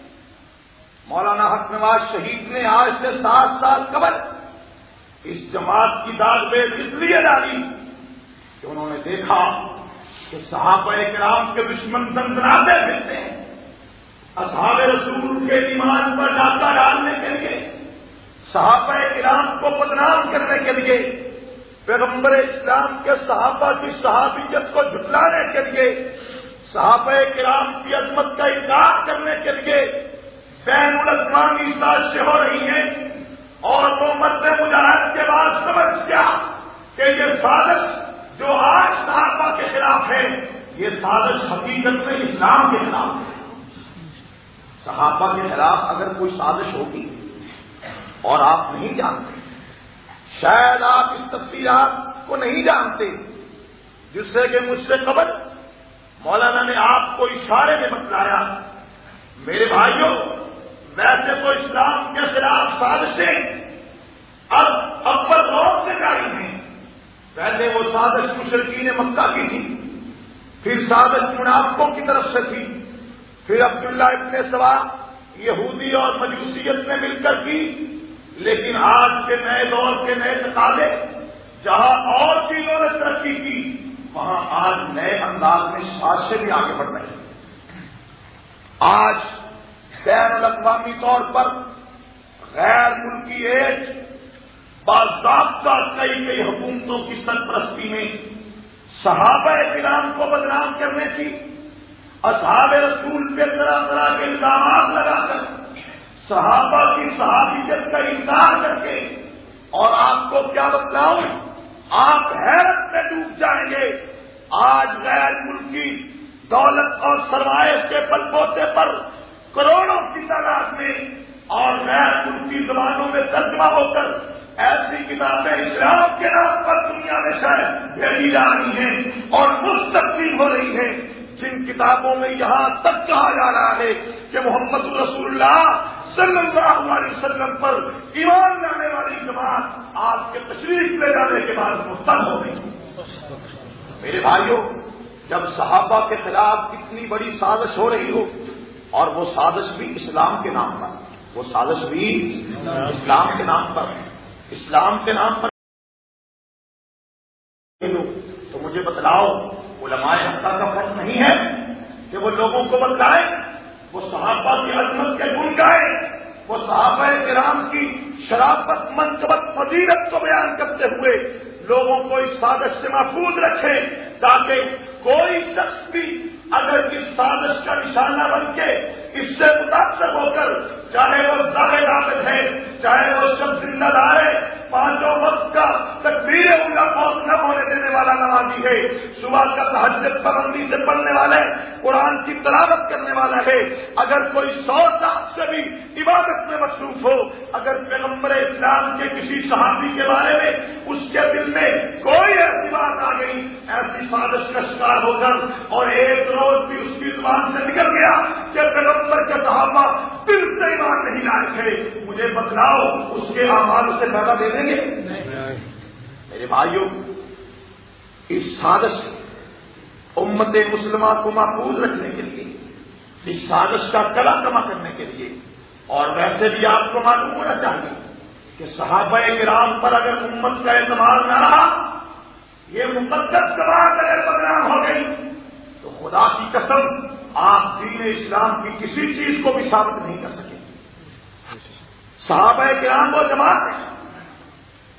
مولانا حق نواز شہید نے آج سے 7 سال قبل اس جماعت کی داد میں اس لیے ڈالی کہ انہوں نے دیکھا کہ صحابہ کرام کے دشمن دندناتے پھرتے ہیں، اصحاب رسول کے ایمان پر ڈاکہ ڈالنے کے لیے، صحابہ کرام کو بدنام کرنے کے لیے، پیغمبر اسلام کے صحابہ کی صحابیت کو جھٹلانے کے لیے، صحابہ کرام کی عظمت کا انکار کرنے کے لیے بین الاقوامی سازشیں ہو رہی ہیں، اور وہ مرد مجاہد کے بعد سمجھ گیا کہ یہ سازش جو آج صحابہ کے خلاف ہے، یہ سازش حقیقت میں اسلام کے خلاف ہے۔ صحابہ کے خلاف اگر کوئی سازش ہوگی اور آپ نہیں جانتے، شاید آپ اس تفصیلات کو نہیں جانتے جس سے کہ مجھ سے قبل مولانا نے آپ کو اشارے میں بتلایا، میرے بھائیوں ویسے تو اسلام کے خلاف سازشیں اب اول روز سے جاری ہیں۔ پہلے وہ سازش مشرکین مکہ کی تھی، پھر سازش منافقوں کی طرف سے تھی، پھر عبداللہ ابن سبا یہودی اور مجوسیت نے مل کر کی، لیکن آج کے نئے دور کے نئے تقاضے جہاں اور چیزوں نے ترقی کی، وہاں آج نئے انداز میں سازشیں بھی آگے بڑھ رہی ہیں۔ آج بین الاقوامی طور پر غیر ملکی ایج باضابطہ کئی حکومتوں کی سرپرستی میں صحابہ کرام کو بدنام کرنے کی، اصحاب رسول پہ طرح طرح کے الزامات لگا کر صحابہ کی صحابیت کا انکار کر کے، اور آپ کو کیا بتلاؤں، آپ حیرت میں ڈوب جائیں گے۔ آج غیر ملکی دولت اور سرمایہ کے بل بوتے پر کروڑوں کی تعداد میں اور غیر ملکی زبانوں میں ترجمہ ہو کر ایسی کتابیں اسلام کے نام پر دنیا میں شاید بھیجی جا رہی ہیں اور مستقسیم ہو رہی ہیں، جن کتابوں میں یہاں تک کہا جا رہا ہے کہ محمد رسول اللہ صلی اللہ علیہ وسلم پر ایمان لانے والی جماعت آپ کے تشریف لے جانے کے بعد مرتد ہو گئی۔ میرے بھائیوں، جب صحابہ کے خلاف اتنی بڑی سازش ہو رہی ہو، اور وہ سازش بھی اسلام کے نام پر، وہ سازش بھی اسلام کے نام پر، اسلام کے نام پر، تو مجھے بتلاؤ علماء حق کا فرض نہیں ہے کہ وہ لوگوں کو بتلائیں، وہ صحابہ کی عظمت کے گن گائیں، وہ صحابہ کرام کی شرافت، منقبت، فضیلت کو بیان کرتے ہوئے لوگوں کو اس سازش سے محفوظ رکھیں، تاکہ کوئی شخص بھی اگر اس سازش کا نشانہ بن کے اس سے متاثر ہو کر، چاہے وہ ظاہر عابد ہے، چاہے وہ شب زندہ دار ہے، 5 وقت کا تکبیر اولیٰ فوت نہ ہونے دینے والا نمازی ہے، صبح کا تہجد پابندی سے پڑھنے والا ہے، قرآن کی تلاوت کرنے والا ہے، اگر کوئی 100 سال سے بھی عبادت میں مصروف ہو، اگر پیغمبر اسلام کے کسی صحابی کے بارے میں اس کے دل میں کوئی ایسی بات آ گئی، ایسی سازش کا شکار ہو کر، اور ایک روز بھی اس کی زبان سے نکل گیا کہ پیغمبر کے صحابہ دل سے ایمان نہیں لائے تھے، مجھے بتلاؤ اس کے اعمال سے فائدہ دے دیں گے؟ میرے بھائیوں، اس سازش امت مسلمہ کو محفوظ رکھنے کے لیے، اس سازش کا کلا کما کرنے کے لیے، اور ویسے بھی آپ کو معلوم ہونا چاہیے کہ صحابہ کرام پر اگر امت کا اعتماد نہ رہا، یہ مقدس جماعت اگر بدنام ہو گئی، تو خدا کی قسم آپ دین اسلام کی کسی چیز کو بھی ثابت نہیں کر سکے۔ صحابہ کرام وہ جماعت ہے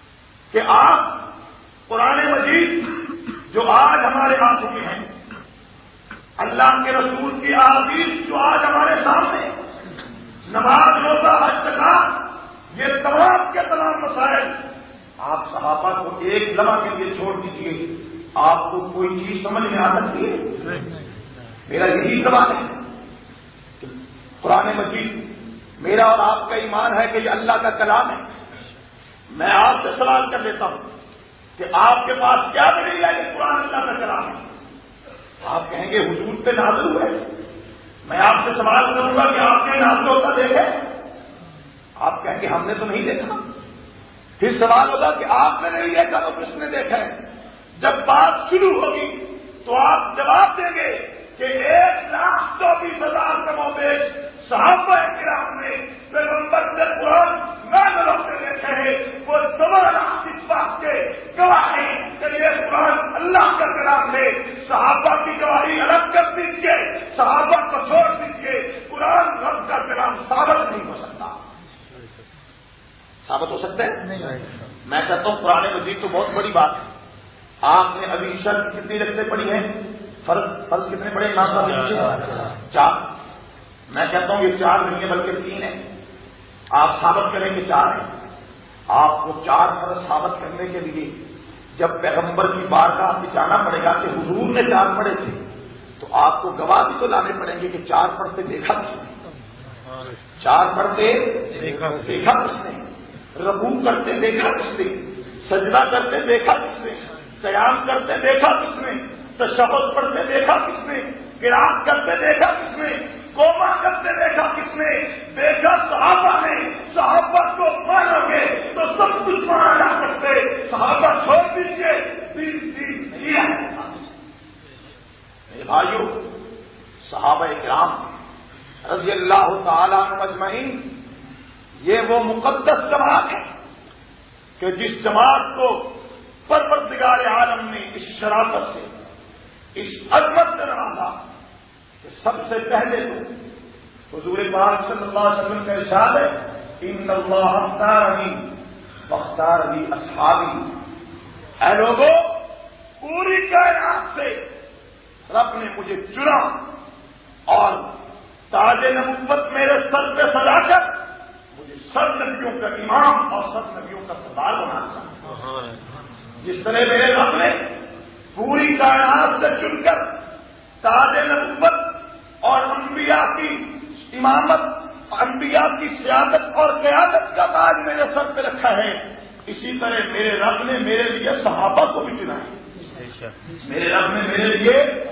کہ آپ قرآن مجید جو آج ہمارے آ چکے ہیں، اللہ کے رسول کی احادیث جو آج ہمارے سامنے، نماز روزہ حج زکات، یہ تمام کے تمام مسائل آپ صحابہ کو ایک لمحہ کے لیے چھوڑ دیجیے، آپ کو کوئی چیز سمجھ میں آ سکتی ہے؟ میرا یہی سوال ہے کہ قرآن مجید میرا اور آپ کا ایمان ہے کہ یہ اللہ کا کلام ہے۔ میں آپ سے سوال کر لیتا ہوں کہ آپ کے پاس کیا دلیل ہے کہ قرآن اللہ کا کلام ہے؟ آپ کہیں گے حضور پہ نازل ہوئے۔ میں آپ سے سوال کروں گا کہ آپ نے نازل ہوتا دیکھے؟ آپ کہیں گے ہم نے تو نہیں دیکھا۔ پھر سوال ہوگا کہ آپ نے نہیں دیکھا تو کس نے دیکھا ہے؟ جب بات شروع ہوگی تو آپ جواب دیں گے کہ 1,24,000 کم و بیش صحابہ کرام نے پیغمبر سے قرآن نازل ہوتے دیکھے ہیں، وہ زمانہ اس بات کے گواہ ہیں کہ یہ قرآن اللہ کا کلام ہے۔ صحابہ کی گواہی الگ کر دیجیے، صحابہ کو چھوڑ دیجیے، قرآن رب کا کلام ثابت نہیں ہو سکتا۔ ثابت ہو سکتا ہے؟ میں کہتا ہوں قرآن مجید تو بہت بڑی بات ہے۔ آپ نے ابھی شرط کتنی رقطیں پڑھی ہیں؟ فرض کتنے پڑھے؟ 4۔ میں کہتا ہوں یہ 4 نہیں ہے بلکہ 3 ہے۔ آپ ثابت کریں کہ 4 ہیں۔ آپ کو 4 فرض ثابت کرنے کے لیے جب پیغمبر کی بارگاہ میں جانا پڑے گا کہ حضور نے 4 پڑھے تھے، تو آپ کو گواہ بھی تو لانے پڑیں گے کہ 4 پڑھتے دیکھا کس نے؟ 4 پڑھتے دیکھا کس نے؟ رکوع کرتے دیکھا کس نے؟ سجدہ کرتے دیکھا کس نے؟ قیام کرتے دیکھا کس نے؟ تشہد پڑھتے دیکھا کس نے؟ قرات کرتے دیکھا کس نے؟ قوما کرتے دیکھا کس نے؟ دیکھا صحابہ نے۔ صحابہ کو مانو گے تو سب کچھ مانا جا سکتے، صحابہ چھوڑ دیجیے، میرے بھائیو، صحابہ کرام رضی اللہ تعالیٰ عنہم اجمعین یہ وہ مقدس جماعت ہے کہ جس جماعت کو پروردگار عالم نے اس شرافت سے، اس عظمت سے نوازا کہ سب سے پہلے تو حضور پاک صلی اللہ علیہ وسلم کا ارشاد ہے، ان اللہ اختارنی واختارنی اصحابی۔ اے لوگوں، پوری کائنات سے رب نے مجھے چنا اور تاج نبوت میرے سر پہ سجا کر مجھے سب نبیوں کا امام اور سب نبیوں کا سردار بنا دیا۔ جس طرح میرے رب نے پوری کائنات سے چن کر تاج نبوت اور انبیاء کی امامت، انبیاء کی سیادت اور قیادت کا تاج میرے سر پہ رکھا ہے، اسی طرح میرے رب نے میرے لیے صحابہ کو بھی چنا ہے۔ میرے رب نے میرے لیے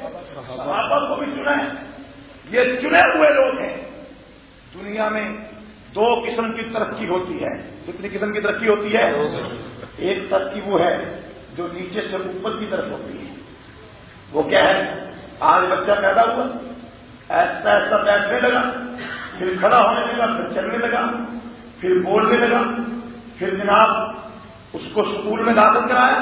صحابہ کو بھی چنا ہے۔ یہ چنے ہوئے لوگ ہیں۔ دنیا میں 2 قسم کی ترقی ہوتی ہے۔ کتنی قسم کی ترقی ہوتی ہے؟ ایک ترقی وہ ہے جو نیچے سے اوپر کی طرف ہوتی ہے۔ وہ کیا ہے؟ آج بچہ پیدا ہوا، ایسا ایسا بیٹھنے لگا، پھر کھڑا ہونے لگا، پھر چلنے لگا، پھر بولنے لگا، پھر جناب اس کو اسکول میں داخل کرایا،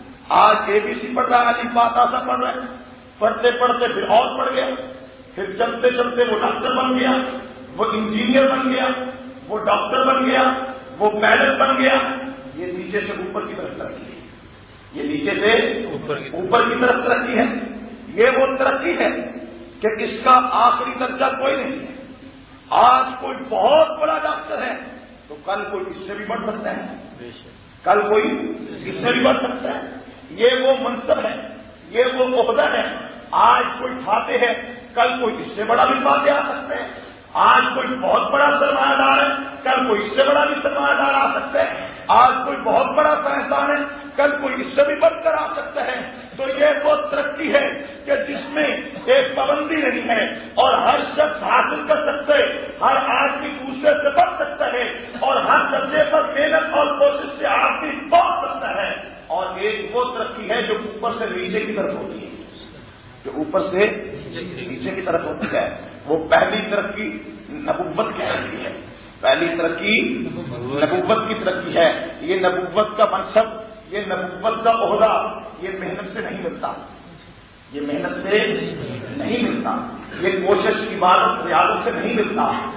آج ABC پڑھ رہا ہے، الف با تا سا پڑھ رہا ہے، پڑھتے پڑھتے پھر اور پڑھ گیا، پھر چلتے چلتے وہ ڈاکٹر بن گیا، وہ انجینئر بن گیا، وہ ڈاکٹر بن گیا، وہ پائلٹ بن گیا۔ یہ نیچے سے اوپر کی طرف ترقی ہے، یہ نیچے سے اوپر کی طرف ترقی ہے۔ یہ وہ ترقی ہے کہ اس کا آخری درجہ کوئی نہیں ہے۔ آج کوئی بہت بڑا ڈاکٹر ہے تو کل کوئی اس سے بھی بڑھ سکتا ہے، کل کوئی اس سے بھی بڑھ سکتا ہے۔ یہ وہ منصب ہے، یہ وہ عہدہ ہے۔ آج کوئی فاتح ہے، کل کوئی اس سے بڑا بھی فاتح آ سکتا ہے۔ آج کوئی بہت بڑا سرمایہ دار ہے، کل کوئی اس سے بڑا بھی سرمایہ دار آ سکتا ہے۔ آج کوئی بہت بڑا سائنسدان ہے، کل کوئی اس سے بھی بڑھ کر آ سکتا ہے۔ تو یہ وہ ترقی ہے کہ جس میں ایک پابندی نہیں ہے اور ہر شخص حاصل کر سکتے، ہر آدمی دوسرے سے بڑھ سکتا ہے اور ہر درجے پر محنت اور کوشش سے آدمی پہنچ سکتا ہے۔ اور ایک وہ ترقی ہے جو اوپر سے نیچے کی طرف ہوتی ہے، جو اوپر سے نیچے کی طرف ہوتی ہے۔ وہ پہلی ترقی نبوت کی ترقی ہے، پہلی ترقی نبوت کی ترقی ہے۔ یہ نبوت کا منصب، یہ نبوت کا عہدہ، یہ محنت سے نہیں ملتا، یہ محنت سے نہیں ملتا، یہ کوشش عبادت ریاضت سے نہیں ملتا،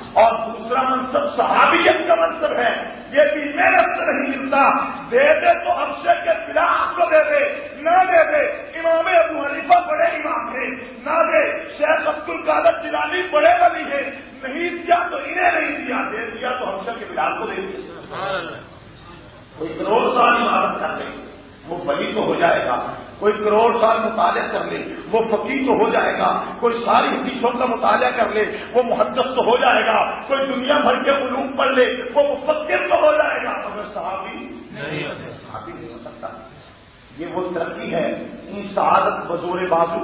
اور دوسرا منصب صحابیت کا منصب ہے، یہ بھی محنت سے نہیں ملتا، دے دے تو حبشے کے بلال کو دے دے، نہ دے دے امام ابو حنیفہ بڑے امام تھے، نہ دے شیخ عبد القادر جیلانی بڑے ولی ہیں، نہیں دیا تو انہیں نہیں دیا، دے دیا تو حبشے کے بلال کو دے دیا۔ کوئی کروڑ سال عبادت کر لے وہ ولی تو ہو جائے گا، کوئی کروڑ سال مطالعہ کر لے وہ فقیہ تو ہو جائے گا، کوئی ساری حدیثوں کا مطالعہ کر لے وہ محدث تو ہو جائے گا، کوئی دنیا بھر کے علوم پڑھ لے وہ مفکر تو ہو جائے گا، مگر صحابی نہیں ہو سکتا۔ یہ وہ ترقی ہے، ان سعادت بزور بازو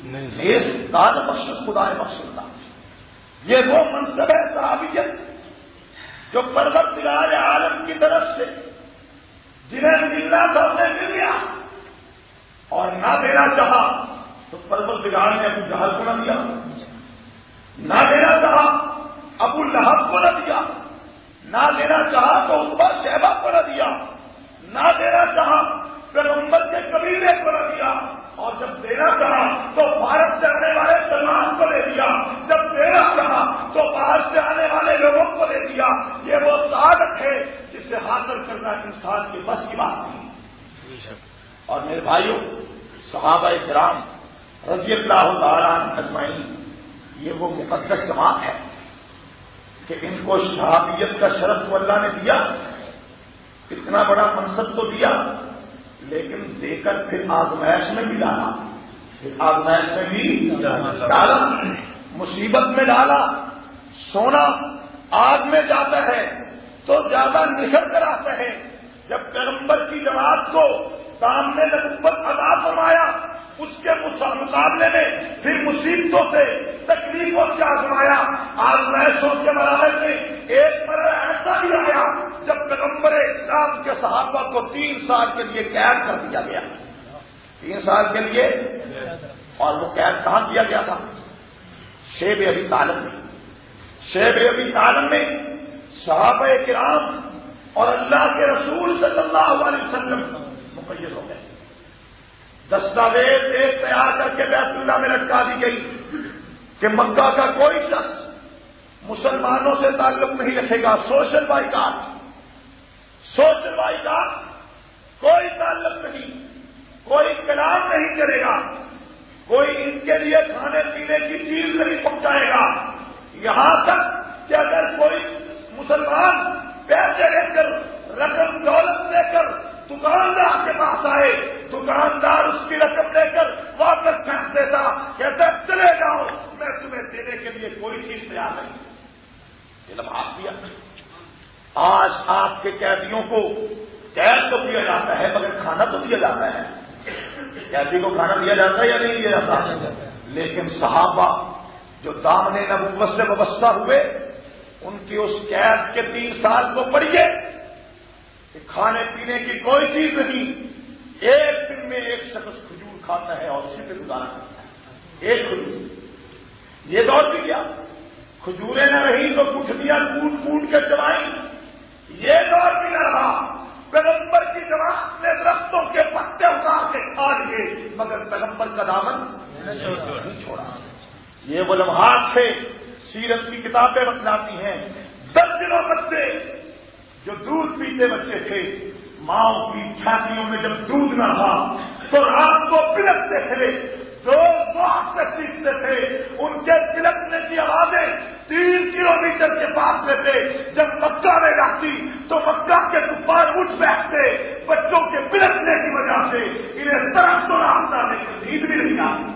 داد بخش خدا بخشتا، یہ وہ منصب ہے صحابیت جو پروردگار عالم کی طرف سے جنہیں ملنا تھا انہیں مل گیا، اور نہ دینا چاہا تو پروردگار نے ابو جہل کو نہ دیا، نہ دینا چاہا ابو لہب کو نہ دیا، نہ دینا چاہا تو عتبہ شیبہ کو نہ دیا، نہ دینا چاہا پیغمبر کے قبیلے کو نہ دیا، اور جب دینا چاہا تو بھارت سے آنے والے سلمان کو دے دیا، جب دینا چاہا تو باہر سے آنے والے لوگوں کو دے دیا۔ یہ وہ سعادت ہے جسے حاصل کرنا انسان کے بس کی بات نہیں۔ اور میرے بھائیوں، صحابہ کرام رضی اللہ تعالیٰ عنہ اجمعین یہ وہ مقدس جماعت ہے کہ ان کو شہادیت کا شرف تو اللہ نے دیا، اتنا بڑا منصب تو دیا، لیکن دے کر پھر آزمائش میں بھی ڈالا، پھر آزمائش میں بھی ڈالا، مصیبت میں ڈالا۔ سونا آگ میں جاتا ہے تو زیادہ نکھر کر آتا ہے۔ جب پیغمبر کی جماعت کو سامنے نبوت عطا فرمایا، اس کے مقابلے میں پھر مصیبتوں سے تکلیفوں سے آزمایا، آزمائشوں کے مراحل میں ایک مرحلہ ایسا بھی آیا جب پیغمبر اسلام کے صحابہ کو 3 سال کے لیے قید کر دیا گیا، 3 سال کے لیے، اور وہ قید کہاں کیا گیا تھا؟ شیب ابی طالب میں۔ شیب ابی طالب میں صحابہ کرام اور اللہ کے رسول صلی اللہ علیہ وسلم مقید ہو گئے۔ دستاویز ایک تیار کر کے بیت اللہ میں لٹکا دی گئی کہ مکہ کا کوئی شخص مسلمانوں سے تعلق نہیں رکھے گا، سوشل بائیکاٹ، سوشل بائیکاٹ، کوئی تعلق نہیں، کوئی کلام نہیں کرے گا، کوئی ان کے لیے کھانے پینے کی چیز نہیں پہنچائے گا، یہاں تک کہ اگر کوئی مسلمان پیسے لے کر رقم دولت لے کر دکاندار کے پاس آئے، دکاندار اس کی رقم لے کر واپس پھینک دیتا، کہتا چلے جاؤ میں تمہیں دینے کے لیے کوئی چیز تیار نہیں۔ یہ لمحات دیا۔ آج آپ کے قیدیوں کو قید تو دیا جاتا ہے مگر کھانا تو دیا جاتا ہے، قیدی کو کھانا دیا جاتا ہے یا نہیں دیا جاتا؟ لیکن صحابہ جو دامن نبوت سے وابستہ ہوئے، ان کی اس قید کے 3 سال کو پڑھیے کہ کھانے پینے کی کوئی چیز نہیں، ایک دن میں ایک شخص کھجور کھاتا ہے اور اسی پہ گزارا کرتا ہے، ایک کھجور۔ یہ دور بھی کیا، کھجوریں نہ رہی تو گٹھلیاں کوٹ کوٹ کے چبائیں، یہ دور بھی نہ رہا۔ پیغمبر کی جماعت نے درختوں کے پتے اتار کے کھا لیے مگر پیغمبر کا دامن نہیں چھوڑا۔ یہ وہ لمحات تھے، سیرت کی کتابیں بتلاتی ہیں، درجنوں بچے جو دودھ پیتے بچے تھے، ماؤں کی چھاتیوں میں جب دودھ نہ رہا تو رات کو بلکتے تھے، روز وقت سے سیکھتے تھے، ان کے بلکنے کی آوازیں 3 کلومیٹر کے پاس میں تھے۔ جب مکہ میں جاتی تو مکہ کے کفار اٹھ بیٹھتے، بچوں کے بلکنے کی وجہ سے انہیں طرف تو راستہ لیکن نیند بھی نہیں آتی۔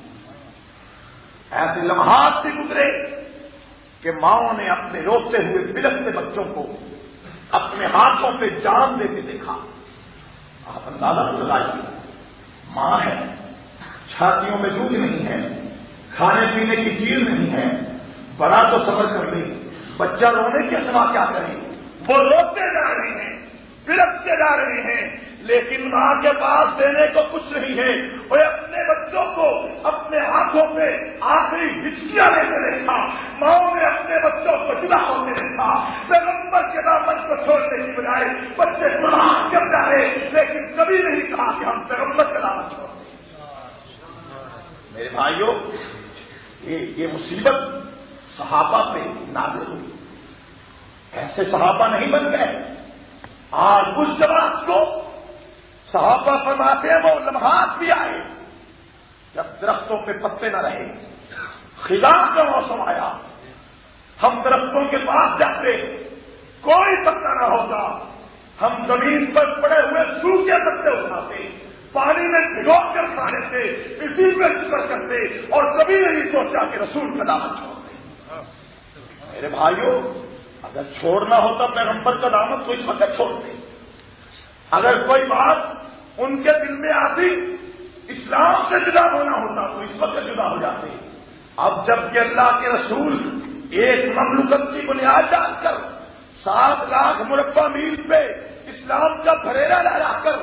ایسے لمحات بھی گزرے کہ ماؤں نے اپنے روتے ہوئے بلکتے بچوں کو اپنے ہاتھوں پہ جام دے کے دیکھا۔ آپ اندازہ لگائیے، ماں ہے، چھاتیوں میں دودھ نہیں ہے، کھانے پینے کی چیز نہیں ہے، بڑا تو صبر کر لے، بچہ رونے کے سوا کیا کرے؟ وہ روتے جا رہے ہیں، بلکتے جا رہے ہیں، لیکن ماں کے پاس دینے کو کچھ نہیں ہے۔ وہ اپنے بچوں کو اپنے ہاتھوں پہ آخری ہچکیاں لے کے دیکھا، ماؤں نے اپنے بچوں کو جدا ہوتے دیکھا، پیغمبر کے دامن کو چھوڑنے کی بجائے بچے قربان کر جائے، لیکن کبھی نہیں کہا کہ ہم پیغمبر کا دامن چھوڑ دیں۔ میرے بھائیوں، یہ مصیبت صحابہ پہ نازل ہوئی. ایسے صحابہ نہیں بن گئے. آج اس جماعت کو صحابہ فرماتے ہیں وہ لمحات بھی آئے جب درختوں پہ پتے نہ رہے, خزاں کا موسم آیا, ہم درختوں کے پاس جاتے کوئی پتا نہ ہوتا, ہم زمین پر پڑے ہوئے سوکھے پتے اٹھاتے, پانی میں بھگو کر کھا لیتے, اسی میں شکر کرتے, اور کبھی نہیں سوچا کہ رسول کا دامن چھوڑ دیں. میرے بھائیوں, اگر چھوڑنا ہوتا پیغمبر کا دامن تو اس وقت چھوڑتے. اگر کوئی بات ان کے دل میں آتی اسلام سے جدا ہونا ہوتا تو اس وقت جدا ہو جاتے. اب جب کہ اللہ کے رسول ایک مملکت کی بنیاد ڈال کر 7 لاکھ مربع میل پہ اسلام کا پھریرا لہرا کر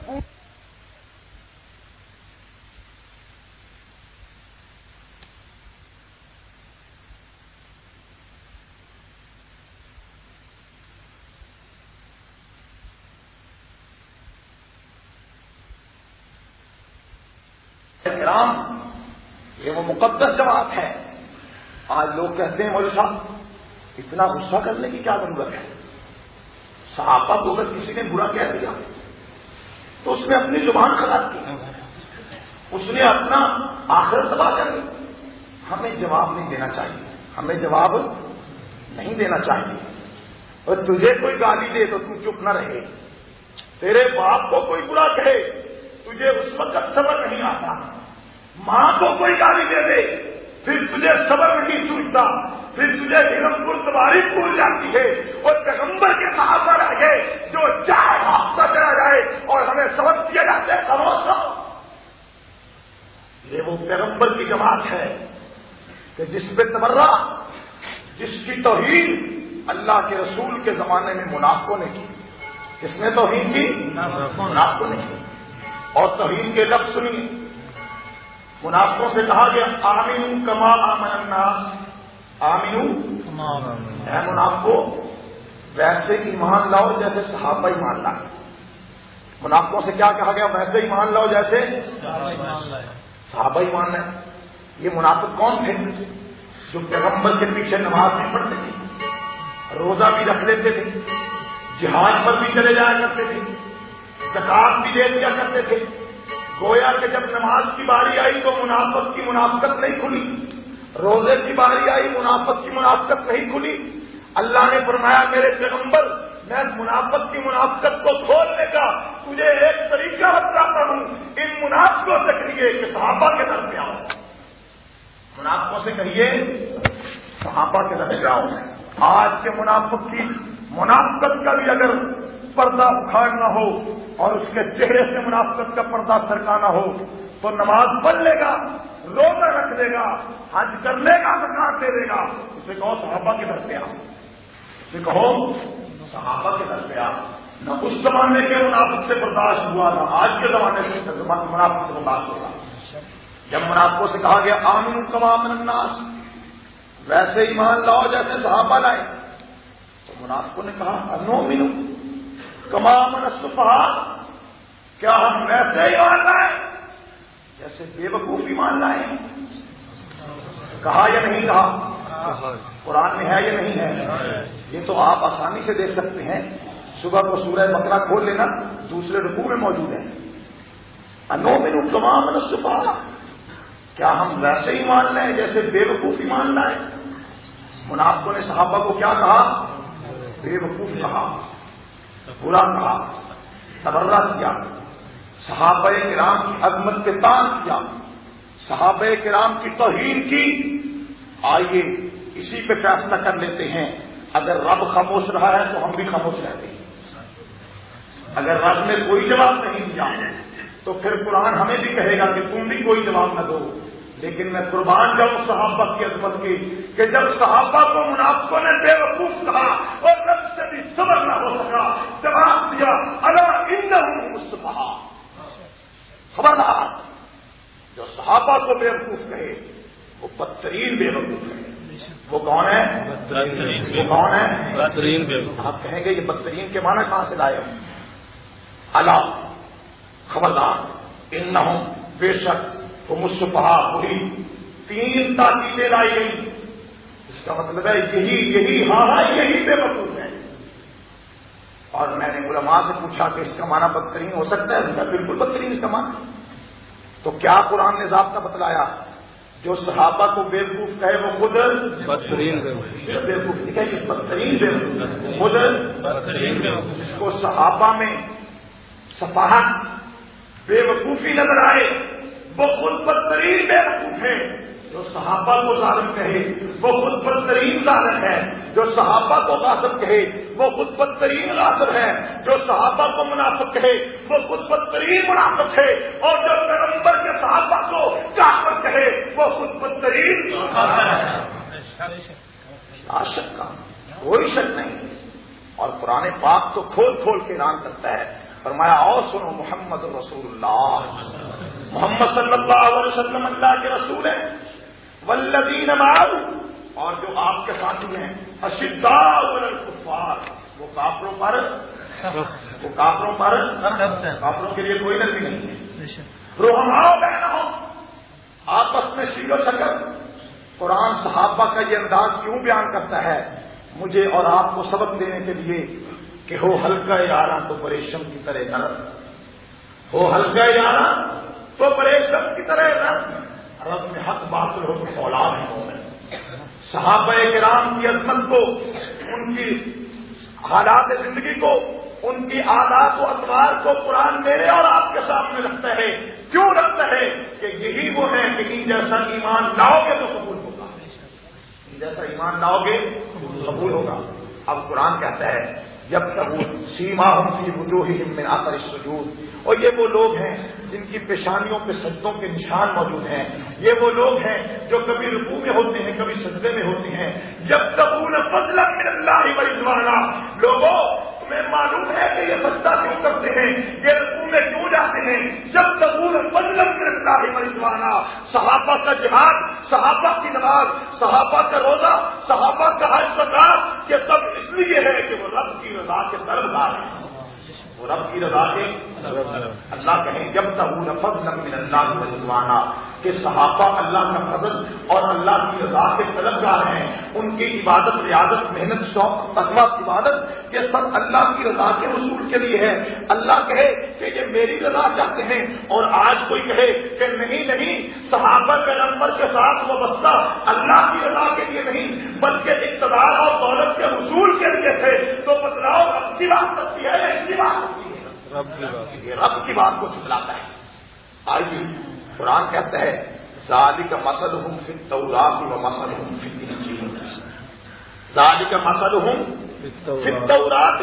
یہ وہ مقدس جماعت ہے. آج لوگ کہتے ہیں مولوی صاحب اتنا غصہ کرنے کی کیا ضرورت ہے؟ صحابہ کو اگر کسی نے برا کہہ دیا تو اس نے اپنی زبان خراب کی, اس نے اپنا آخرت تباہ کر دی. ہمیں جواب نہیں دینا چاہیے, ہمیں جواب نہیں دینا چاہیے. اور تجھے کوئی گالی دے تو تم چپ نہ رہے, تیرے باپ کو کوئی برا کہے تجھے اس وقت صبر نہیں آتا, ماں کو کوئی گالی دے دے پھر تجھے صبر نہیں سوچتا, پھر تجھے علم پر سواری بھول جاتی ہے. اور پیغمبر کے صحابہ رہ گئے جو چاہے ہفتہ چلا جائے اور ہمیں سبق دیا جاتے ہیں سموسا. یہ وہ پیغمبر کی جماعت ہے کہ جس پہ تبرہ, جس کی توہین اللہ کے رسول کے زمانے میں منافقوں نے کی. کس نے توہین کی؟ منافقوں نے کی. اور توہین کے لفظ سنیے, منافقوں سے کہا گیا آمنو کما آمن الناس, آمنو اے منافقو ویسے ایمان لاؤ جیسے صحابہ ایمان لائے. منافقوں سے کیا کہا گیا؟ ویسے ایمان لاؤ جیسے صحابہ ایمان لائے. یہ منافق کون تھے؟ جو پیغمبر کے پیچھے نماز بھی پڑھتے تھے, روزہ بھی رکھ لیتے تھے, جہاد پر بھی چلے جایا کرتے تھے, زکات بھی دے دیا کرتے تھے. گویا کہ جب نماز کی باری آئی تو منافقت کی منافقت نہیں کھلی, روزے کی باری آئی منافقت کی منافقت نہیں کھلی. اللہ نے فرمایا میرے پیغمبر میں منافقت کی منافقت کو کھولنے کا تجھے ایک طریقہ بتاتا ہوں, ان منافقوں سے کہیے کہ صحابہ کے در پہ آؤ. منافقوں سے کہیے صحابہ کے در پہ آؤ. آج کے منافق کی منافقت کا بھی اگر پردہ اکھاڑنا ہو اور اس کے چہرے سے منافقت کا پردہ سرکانا ہو تو نماز پڑھ لے گا, روزہ رکھ لے گا, حج کر لے گا, زکات دے دے گا. اسے کہو صحابہ کے در پہ آؤ, اسے کہو صحابہ کے در پہ آؤ. نہ اس زمانے کے منافق سے برداشت ہوا, نہ آج کے زمانے سے منافق سے برداشت ہوگا. جب منافقوں سے کہا گیا آمنو کما آمن الناس, ویسے ایمان لاؤ جیسے صحابہ لائے, تو منافقوں نے کہا انؤمن کما آمن السفہاء, کیا ہم ویسے ایمان لائے جیسے بے وقوف ایمان لائے؟ کہا یا نہیں کہا؟ قرآن میں ہے یا نہیں ہے؟ یہ تو آپ آسانی سے دیکھ سکتے ہیں. صبح کو سورہ بقرہ کھول لینا, دوسرے رکوع میں موجود ہے. انؤمن کما آمن السفہاء, کیا ہم ویسے ایمان لائیں جیسے بے وقوف ایمان لائیں؟ منافقوں نے صحابہ کو کیا کہا؟ بے وقوف کہا, برا کہا, تبرہ کیا, صحابہ کرام کی عظمت پہ طعن کیا, صحابہ کرام کی توہین کی. آئیے اسی پہ فیصلہ کر لیتے ہیں. اگر رب خاموش رہا ہے تو ہم بھی خاموش رہتے ہیں. اگر رب نے کوئی جواب نہیں دیا تو پھر قرآن ہمیں بھی کہے گا کہ تم بھی کوئی جواب نہ دو. لیکن میں قربان جاؤں صحابہ کی عظمت کی کہ جب صحابہ کو منافقوں نے بے وقوف کہا اور رب سے بھی صبر نہ ہو سکا, جواب دیا الا انہم السفہاء. خبردار, جو صحابہ کو بے وقوف کہے وہ بدترین بے وقوف ہے. وہ کون ہے؟ وہ کون ہے؟ بدترین بے وقوف. آپ کہیں گے یہ بدترین کے معنی کہاں سے لائے؟ الا, خبردار, انہم, بے شک, وہ السفہاء, وہی 3 تاکیدیں لائی گئی. اس کا مطلب ہے یہی یہی بے وقوف ہے. اور میں نے علماء سے پوچھا کہ اس کا معنی بدترین ہو سکتا ہے؟ بالکل بدترین اس کا معنی. تو کیا قرآن نے ضابطہ بتلایا؟ جو صحابہ کو بیوقوف کہے وہ خود بدترین بیوقوف لکھے کہ بدترین بیوقوف خود جس کو صحابہ میں صفاحت بے وقوفی نظر آئے وہ خود بدترین بیوقوف ہے. جو صحابہ کو ظالم کہے وہ خود بدترین ظالم ہے. جو صحابہ کو غاصب کہے وہ خود بدترین غاصب ہے. جو صحابہ کو منافق کہے وہ خود بدترین منافق ہے. اور جو پیغمبر کے صحابہ کو کافر کہے وہ خود بدترین شک کا کوئی شک نہیں. اور قرآن پاک تو کھول کھول کے اعلان کرتا ہے. فرمایا اور سنو محمد رسول اللہ، محمد صلی اللہ علیہ وسلم اللہ کے رسول ہیں. والذین معہ، اور جو آپ کے ساتھی ہیں، اشداء علی الکفار، وہ کافروں پر کافروں کے لیے کوئی نرمی نہیں ہے. رحماء بینہم، آپس میں شیل و شکر. قرآن صحابہ کا یہ انداز کیوں بیان کرتا ہے؟ مجھے اور آپ کو سبق دینے کے لیے کہ ہو ہلکا یارہ تو پریشم کی طرح نرم، ہو ہلکا یارہ تو پریشم کی طرح نرم. رب میں حق باطل ہو تو اولاد ہے. صحابہ کرام کی عظمت کو، ان کی حالات زندگی کو، ان کی عادات و اطوار کو قرآن میرے اور آپ کے سامنے رکھتا ہے. کیوں رکھتا ہے؟ کہ یہی وہ ہے کہ ان جیسا ایمان لاؤ گے تو قبول ہوگا، ان جیسا ایمان لاؤ گے قبول ہوگا. اب قرآن کہتا ہے جب تک سیماہم فی وجوہہم من اثر السجود، اور یہ وہ لوگ ہیں جن کی پیشانیوں پہ سجدوں کے نشان موجود ہیں. یہ وہ لوگ ہیں جو کبھی رکوع میں ہوتے ہیں کبھی سجدے میں ہوتے ہیں. یبتغون فضلا من اللہ ورضوانا، لوگوں تمہیں معلوم ہے کہ یہ سجدہ کیوں کرتے ہیں، یہ رکوع میں کیوں جاتے ہیں؟ یبتغون فضلا من اللہ ورضوانا. صحابہ کا جہاد، صحابہ کی نماز، صحابہ کا روزہ، صحابہ کا حج زکات، یہ سب اس لیے ہے کہ وہ رب کی رضا کے طلبگار ہیں. وہ رب کی رضا کے اللہ کہیں جب تک فضلا من اللہ ورضوانا، کہ صحابہ اللہ کا فضل اور اللہ کی رضا کے طلبگار ہیں. ان کی عبادت، ریاضت، محنت، شوق، تقویٰ، عبادت، یہ سب اللہ کی رضا کے حصول کے لیے ہے. اللہ کہے کہ یہ میری رضا چاہتے ہیں، اور آج کوئی کہے کہ نہیں صحابہ پیغمبر کے ساتھ وابستہ اللہ کی رضا کے لیے نہیں بلکہ اقتدار اور دولت کے حصول کے لیے تھے، تو بتلاؤ رب کی بات کرتی ہے یا اس کی بات کرتی ہے؟ یہ رب کی بات کو جھٹلاتا ہے. آئیے قرآن کہتا ہے ذالک مثلہم فی التوراۃ ومثلہم فی الانجیل، ذالک مثلہم فی التوراۃ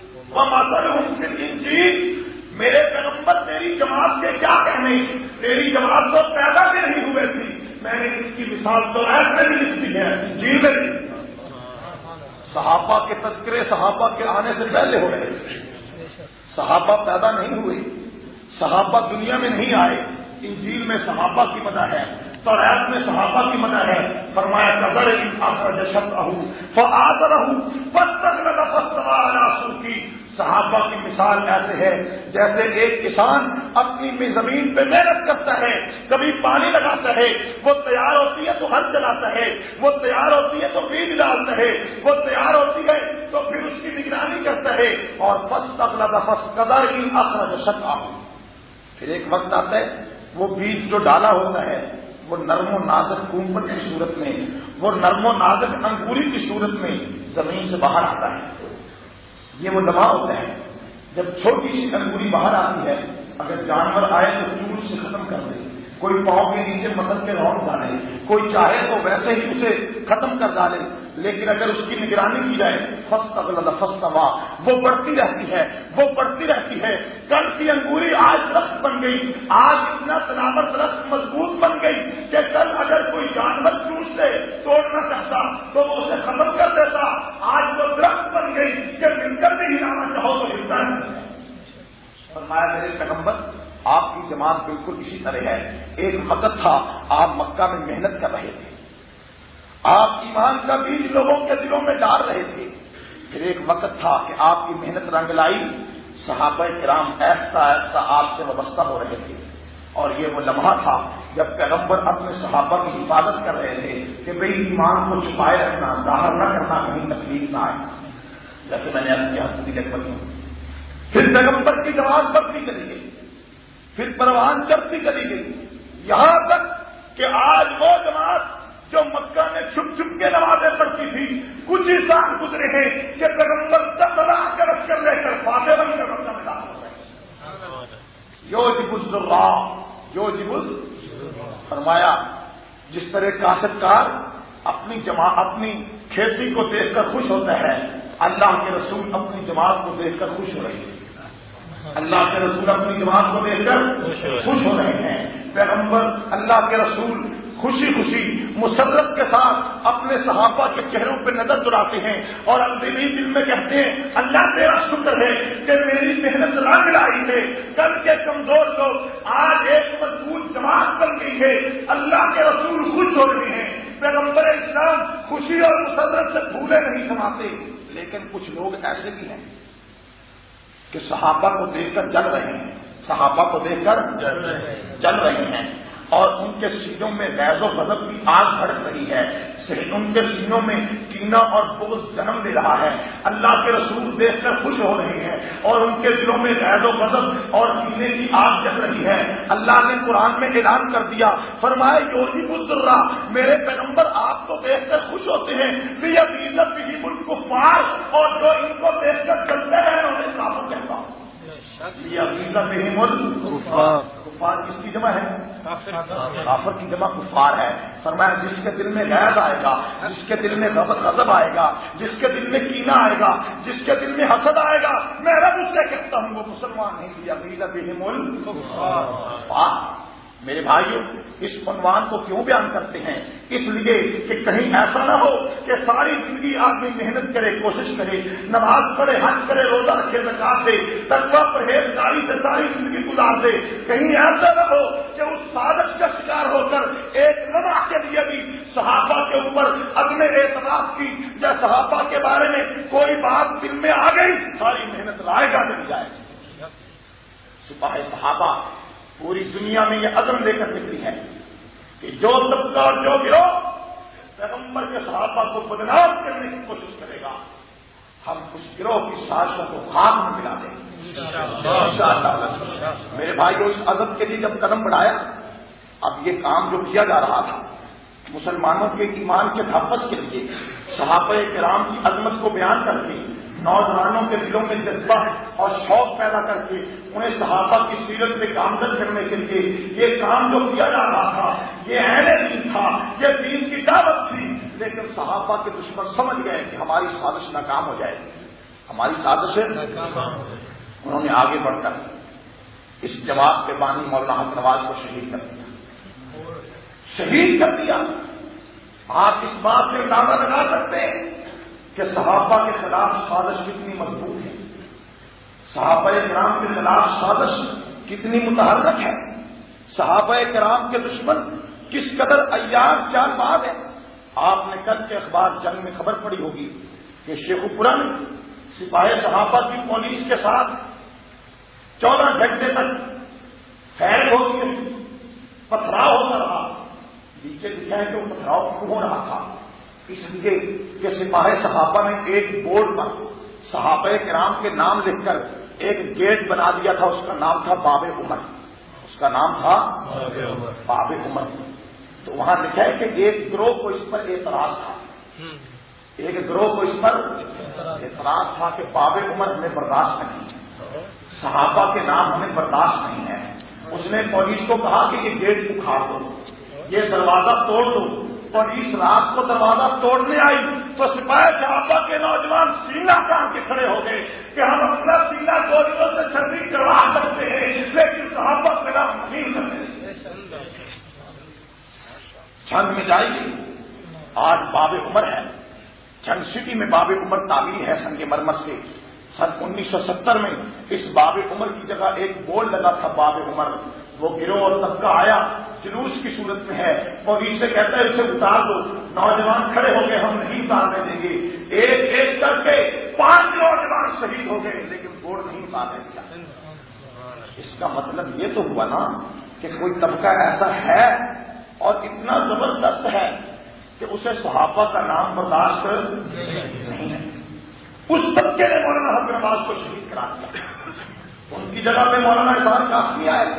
ومثلہم فی الانجیل. میرے پیغمبر تیری جماعت کے کیا کہنے، تیری جماعت تو پیدا بھی نہیں ہوئے تھی، میں نے اس کی مثال توراۃ میں بھی لکھ دی ہے، انجیل میں بھی. صحابہ کے تذکرے صحابہ کے آنے سے پہلے ہو رہے تھے. صحابہ پیدا نہیں ہوئے، صحابہ دنیا میں نہیں آئے. انجیل میں صحابہ کی مدح ہے، توراۃ میں صحابہ کی مدح ہے. فرمایا کذر اخرج شطأہ فآزرہ فاستغلظ فاستوى علی سوقہ. صحابہ کی مثال ایسے ہے جیسے ایک کسان اپنی زمین پہ محنت کرتا ہے، کبھی پانی لگاتا ہے، وہ تیار ہوتی ہے تو ہل چلاتا ہے، وہ تیار ہوتی ہے تو بیج ڈالتا ہے، وہ تیار ہوتی ہے تو پھر اس کی نگرانی کرتا ہے. اور فاستغلظ فاستوى اخرج شطأہ. پھر ایک وقت آتا ہے وہ بیج جو ڈالا ہوتا ہے وہ نرم و نازک کومل کی صورت میں، وہ نرم و نازک انگوری کی صورت میں زمین سے باہر آتا ہے. یہ وہ لمحہ ہوتا ہے جب چھوٹی سی انگوری باہر آتی ہے، اگر جانور آئے تو چول سے ختم کر دے، کوئی پاؤں کے نیچے مسل کے رون ڈالے، کوئی چاہے تو ویسے ہی اسے ختم کر ڈالے. لیکن اگر اس کی نگرانی کی جائے فاستغلظ فاستوى، وہ بڑھتی رہتی ہے، وہ بڑھتی رہتی ہے. کل کی انگوری آج درخت بن گئی، آج اتنا تناور درخت مضبوط بن گئی کہ کل اگر کوئی جانور چوس سے توڑنا چاہتا تو وہ اسے ختم کر دیتا. آج وہ درخت بن گئی کہ مل کر بھی ہلانا چاہو تو ہلتا ہے. فرمایا میرے پیغمبر آپ کی جماعت بالکل اسی طرح ہے. ایک وقت تھا آپ مکہ میں محنت کر رہے تھے، آپ ایمان کا بیج لوگوں کے دلوں میں ڈال رہے تھے. پھر ایک وقت تھا کہ آپ کی محنت رنگ لائی، صحابہ کرام ایسا ایسا آپ سے وابستہ ہو رہے تھے اور یہ وہ لمحہ تھا جب پیغمبر اپنے صحابہ کی حفاظت کر رہے تھے کہ بھئی ایمان کو چھپائے رکھنا، ظاہر نہ کرنا، کہیں تکلیف نہ آئے. جیسے میں نے عرض کیا پھر پیغمبر کی جماعت بڑھتی چلی گئی، پھر پروان چڑھتی چلی گئی، یہاں تک کہ آج وہ جماعت جو مکہ میں چھپ چھپ کے نمازیں پڑھتی تھی، کچھ ہی سال گزرے ہیں کہ پیغمبر 10,000 کا لشکر لے کر فاتح بن کر مکہ میں داخل ہو گئے. یوجب الذرا یوجب فرمایا جس طرح کاشتکار اپنی کھیتی کو دیکھ کر خوش ہوتا ہے، اللہ کے رسول اپنی جماعت کو دیکھ کر خوش ہو رہے ہیں. اللہ کے رسول اپنی جماعت کو دیکھ کر خوش ہو رہے ہیں. پیغمبر اللہ کے رسول خوشی خوشی مسرت کے ساتھ اپنے صحابہ کے چہروں پہ نظر دوڑاتے ہیں اور اندرونی دل میں کہتے ہیں اللہ تیرا شکر ہے کہ میری محنت رنگ لائی ہے. کل کے کمزور لوگ آج ایک مضبوط جماعت بن گئی ہے. اللہ کے رسول خوش ہو رہے ہیں. پیغمبر اسلام خوشی اور مسرت سے بھولے نہیں سماتے. لیکن کچھ لوگ ایسے بھی ہیں کہ صحابہ کو دیکھ کر جل رہے ہیں، صحابہ کو دیکھ کر جل رہے ہیں اور ان کے سینوں میں غیظ و غضب کی آگ بھڑک رہی ہے. ان کے سینوں میں کینہ اور بغض جنم لے رہا ہے. اللہ کے رسول دیکھ کر خوش ہو رہے ہیں اور ان کے دلوں میں غیظ و غضب اور کینے کی آگ جل رہی ہے. اللہ نے قرآن میں اعلان کر دیا، فرمایا یوجب الذرا، میرے پیغمبر آپ کو دیکھ کر خوش ہوتے ہیں. لیغیظ بہم الکفار، اور جو ان کو دیکھ کر جلتے ہیں انہیں کافر کہتا ہوں. لیغیظ بہم الکفار، کفار کس کی جمع ہے؟ کافر کی جمع کفار ہے. فرمایا جس کے دل میں غیظ آئے گا، جس کے دل میں غضب آئے گا، جس کے دل میں کینہ آئے گا، جس کے دل میں حسد آئے گا، میں رب اس سے کہتا ہوں وہ مسلمان نہیں. لیغیظ بہم الکفار. میرے بھائیو اس عنوان کو کیوں بیان کرتے ہیں؟ اس لیے کہ کہیں ایسا نہ ہو کہ ساری زندگی آدمی محنت کرے، کوشش کرے، نماز پڑھے، حج کرے، روزہ رکھے، زکات دے، تقویٰ پرہیزگاری سے ساری زندگی گزار دے. کہیں ایسا نہ ہو کہ اس سازش کا شکار ہو کر ایک لمحہ کے لیے بھی صحابہ کے اوپر عدم اعتراف کی یا صحابہ کے بارے میں کوئی بات دل میں آ گئی، ساری محنت رائے گا چلی جائے. سپاہ صحابہ پوری دنیا میں یہ عزم لے کر نکلی ہے کہ جو طبقہ اور جو گروہ پیغمبر کے صحابہ کو بدنام کرنے کی کوشش کرے گا، ہم اس گروہ کی سازشوں کو خاک میں ملا دیں گے. میرے بھائیوں اس عزم کے لیے جب قدم بڑھایا، اب یہ کام جو کیا جا رہا تھا مسلمانوں کے ایمان کے تحفظ کے لیے صحابہ کرام کی عظمت کو بیان کر کے، نوجوانوں کے دلوں میں جذبہ اور شوق پیدا کر کے انہیں صحابہ کی سیرت سے گامزن کرنے کے لیے یہ کام جو کیا جا رہا تھا، یہ اہل دین تھا، یہ دین کی دعوت تھی. لیکن صحابہ کے دشمن سمجھ گئے کہ ہماری سازش ناکام ہو جائے گی، ہماری سازش انہوں نے آگے بڑھ کر اس جماعت کے بانی مولانا حق نواز کو شہید کر دیا. شہید کر دیا. آپ اس بات سے اندازہ لگا سکتے ہیں کہ صحابہ کے خلاف سازش کتنی مضبوط ہے، صحابہ کرام کے خلاف سازش کتنی متحرک ہے، صحابہ کرام کے دشمن کس قدر عیار چال باز ہے. آپ نے کل کے اخبار جنگ میں خبر پڑی ہوگی کہ شیخ پورہ میں سپاہی صحابہ کی پولیس کے ساتھ 14 گھنٹے تک فائرنگ ہوتی ہے، پتھراؤ ہوتا رہا. نیچے لکھا ہے کہ وہ پتھراؤ کیوں ہو رہا تھا؟ اس لیے کہ سپاہی صحابہ نے ایک بورڈ پر صحابہ کرام کے نام لکھ کر ایک گیٹ بنا دیا تھا. اس کا نام تھا باب عمر، اس کا نام تھا باب عمر. تو وہاں لکھا ہے کہ ایک گروہ کو اس پر اعتراض تھا، ایک گروہ کو اس پر اعتراض تھا کہ باب عمر ہمیں برداشت نہیں، صحابہ کے نام ہمیں برداشت نہیں ہے. اس نے پولیس کو کہا کہ یہ گیٹ اکھاڑ دو، یہ دروازہ توڑ دو. پولیس رات کو دروازہ توڑنے آئی تو سپاہی صحابہ کے نوجوان سینہ تان کے کھڑے ہو گئے کہ ہم اپنا سینہ گولیوں سے چھٹی کروا سکتے ہیں لیکن صحابہ کے نام نہیں کرتے. جنگ میں جائے گی. آج باب عمر ہے، جنگ سٹی میں باب عمر تعمیر ہے سنگ مرمر سے. سن 1970 میں اس باب عمر کی جگہ ایک بورڈ لگا تھا باب عمر. وہ گروہ اور طبقہ آیا، جلوس کی صورت میں ہے، پولیس سے کہتا ہے اسے اتار دو. نوجوان کھڑے ہو گئے، ہم نہیں اتارنے دیں گے. ایک ایک کر کے 5 نوجوان شہید ہو گئے لیکن بورڈ نہیں اتارنے دیا. اس کا مطلب یہ تو ہوا نا کہ کوئی طبقہ ایسا ہے اور اتنا زبردست ہے کہ اسے صحابہ کا نام برداشت نہیں ہے. اس طبقے نے مولانا حق نواز کو شہید کرا دیا. ان کی جگہ پہ مولانا اظہار قاسمی آئے,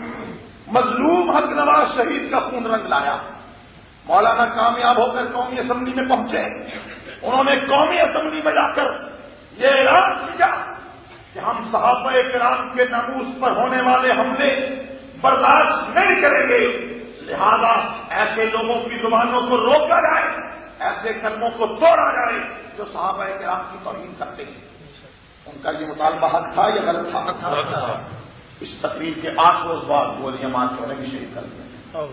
مظلوم حق نواز شہید کا خون رنگ لایا. مولانا کامیاب ہو کر قومی اسمبلی میں پہنچے. انہوں نے قومی اسمبلی میں جا کر یہ اعلان کیا کہ ہم صحابہ کرام کے ناموس پر ہونے والے حملے برداشت نہیں کریں گے, لہذا ایسے لوگوں کی زبانوں کو روکا جائے, ایسے قلموں کو توڑا جائے جو صحابہ کرام کی توہین کرتے ہیں. ان کا یہ مطالبہ حق تھا یا غلط تھا؟ اس تقریر کے 8 روز بعد گولیاں مار کے انہیں بھی شہید کر دیا.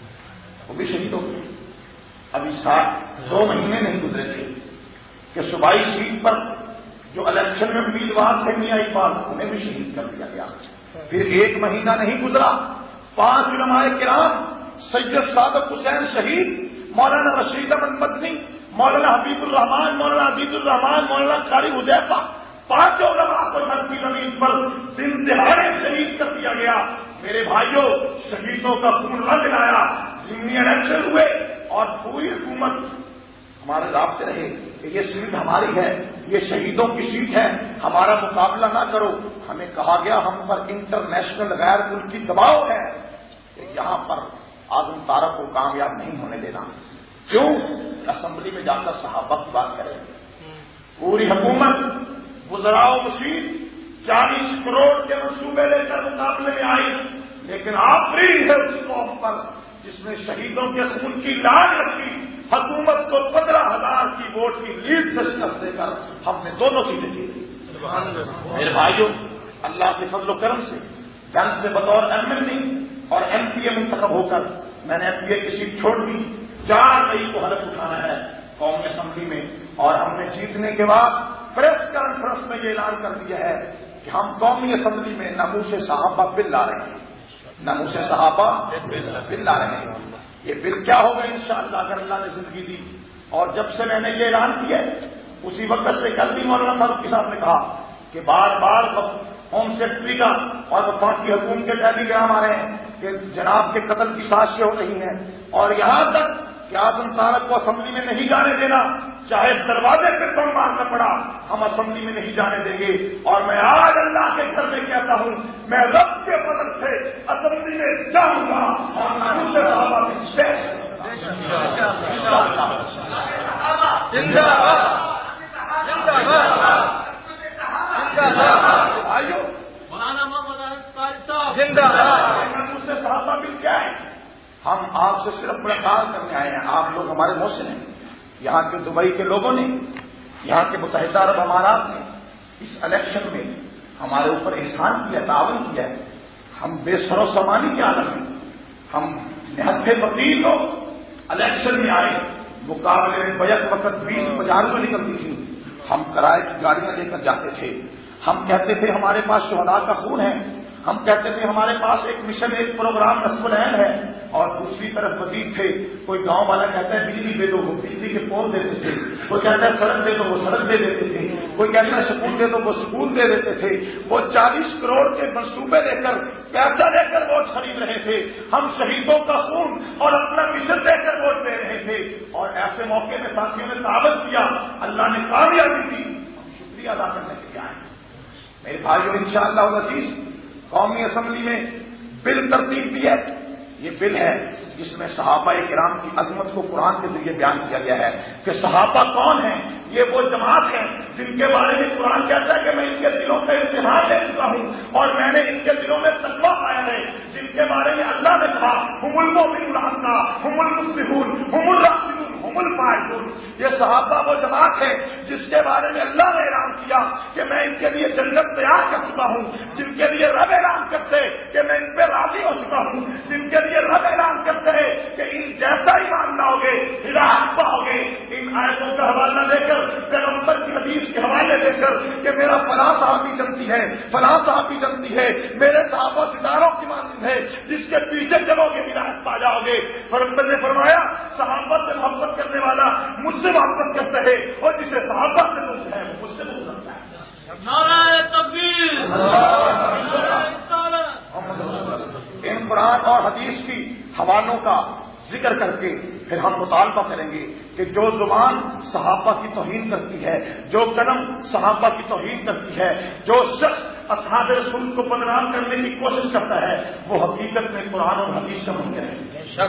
وہ بھی شہید ہو گئے. ابھی 2 مہینے نہیں گزرے تھے کہ صوبائی سیٹ پر جو الیکشن میں امیدوار تھے میاں اقبال, انہیں بھی شہید کر دیا گیا. پھر 1 مہینہ نہیں گزرا, 5 علماء کرام, سید صادق حسین شہید, مولانا رشید احمد مدنی, مولانا حبیب الرحمان, مولانا عزیز الرحمان, مولانا قاری حذیفہ, 5 علماء کو دھرتی زمین پر دن دہاڑے شہید کر دیا گیا. میرے بھائیوں, شہیدوں کا خون رنگ لایا, ضمنی الیکشن ہوئے اور پوری حکومت ہمارے رابطے رہے کہ یہ سیٹ ہماری ہے, یہ شہیدوں کی سیٹ ہے, ہمارا مقابلہ نہ کرو. ہمیں کہا گیا ہم پر انٹرنیشنل غیر ملکی دباؤ ہے کہ یہاں پر اعظم طارق کو کامیاب نہیں ہونے دینا. کیوں؟ اسمبلی میں جا کر صحابہ کی بات کریں. پوری حکومت وزراء و مشیر 40 کروڑ کے منصوبے لے کر مقابلے میں آئی, لیکن آفرین ہے اس قوم پر جس نے شہیدوں کے خون کی لاج رکھی. حکومت کو 15,000 کی ووٹ کی لیڈ سے شکست دے کر ہم نے 2 سیٹیں جیتی. میرے بھائیوں, اللہ کے فضل و کرم سے جنگ سے بطور ایم ایل اے اور ایم پی اے منتخب ہو کر میں نے ایم پی اے کی سیٹ چھوڑ دی. 4 مئی کو حلف اٹھانا ہے قومی اسمبلی میں, اور ہم نے جیتنے کے بعد پریس کانفرنس میں یہ اعلان کر دیا ہے کہ ہم قومی اسمبلی میں ناموس صحابہ بل لا رہے ہیں. ناموس صحابہ بل لا رہے ہیں. یہ بل کیا ہوگا انشاءاللہ اگر اللہ نے زندگی دی. اور جب سے میں نے یہ اعلان کیا اسی وقت سے کل بھی مولانا فاروق صاحب نے کہا کہ بار بار ہوم سیکرٹری کا اور وفاقی حکومت کے ٹیلی گرام آ رہے ہیں کہ جناب کے قتل کی سازشیں ہو رہی ہیں, اور یہاں تک کہ اعظم طارق کو اسمبلی میں نہیں جانے دینا, چاہے دروازے پہ کون مارنا پڑا, ہم اسمبلی میں نہیں جانے دیں گے. اور میں آج اللہ کے گھر میں کہتا ہوں, میں رب کے فضل سے اسمبلی میں جاؤں گا اور ناموس صحابہ صحابہ بل کیا ہے؟ ہم آپ سے صرف ملاقات کرنے آئے ہیں. آپ لوگ ہمارے محسن ہیں. یہاں کے دبئی کے لوگوں نے, یہاں کے متحدہ عرب امارات نے اس الیکشن میں ہمارے اوپر احسان کیا, تعاون کیا ہے. ہم بے سر و سامانی کے عالم میں, ہم نہتے فقیر لوگ الیکشن میں آئے. مقابلے میں بیک وقت 20-50 روپے نکلتی تھی, ہم کرائے کی گاڑیاں لے کر جاتے تھے. ہم کہتے تھے ہمارے پاس شہداء کا خون ہے, ہم کہتے تھے ہمارے پاس ایک مشن, ایک پروگرام نصب العین ہے. اور دوسری طرف وزیر تھے, کوئی گاؤں والا کہتا ہے بجلی دے دو, وہ بجلی کے پول دیتے تھے. کوئی کہتا ہے سڑک دے دو, وہ سڑک دے دیتے تھے. کوئی کہتا ہے سکول دے دو, وہ سکول دے دیتے تھے. وہ 40 کروڑ کے منصوبے لے کر, پیسہ لے کر ووٹ خرید رہے تھے. ہم شہیدوں کا خون اور اپنا مشن دے کر ووٹ دے رہے تھے. اور ایسے موقع میں ساتھیوں نے تعاون کیا, اللہ نے کامیابی دی. ہم شکریہ ادا کرنے کے لیے آئے. میرے بھائیوں, انشاءاللہ العزیز قومی اسمبلی میں بل ترتیب دی ہے. یہ بل ہے جس میں صحابہ کرام کی عظمت کو قرآن کے ذریعے بیان کیا گیا ہے کہ صحابہ کون ہیں. یہ وہ جماعت ہیں جن کے بارے میں قرآن کہتا ہے کہ میں ان کے دلوں کا امتحان لے چکا ہوں اور میں نے ان کے دلوں میں تقویٰ پایا ہے. جن کے بارے میں اللہ نے کہا ہم المؤمنون حقا, ہم المصلحون, ہم الراشدون, ہم الفائزون. یہ صحابہ وہ جماعت ہے جس کے بارے میں اللہ نے اعلان کیا کہ میں ان کے لیے جنت تیار کر چکا ہوں. جن کے لیے رب اعلان کرتے کہ میں ان پہ راضی ہو چکا ہوں. جن کے لیے رب اعلان کرتے ہیں کہ ان جیسا ایمان لاؤ گے, ہدایت پاؤ گے. ان آیتوں کا حوالہ دے کر, پیغمبر کی حدیث کے حوالے دے کر کہ میرا فلاں صحابی جنتی ہے, فلاں صحابی جنتی ہے, میرے صحابہ ستاروں کی مانند ہے, جس کے پیچھے چلو گے ہدایت پا جاؤ گے. پیغمبر نے فرمایا صحابہ سے محبت کرنے والا مجھ سے محبت کرتا ہے, اور جسے صحابہ سے مجھ ہے وہ مجھ سے مجھ رکھتا ہے. نعرہ تکبیر. ان قرآن قرآن اور حدیث کی حوالوں کا ذکر کر کے پھر ہم مطالبہ کریں گے کہ جو زبان صحابہ کی توہین کرتی ہے، جو قلم صحابہ کی توہین کرتی ہے، جو شخص اصحاب رسول کو بدنام کرنے کی کوشش کرتا ہے، وہ حقیقت میں قرآن اور حدیث کا منکر ہے۔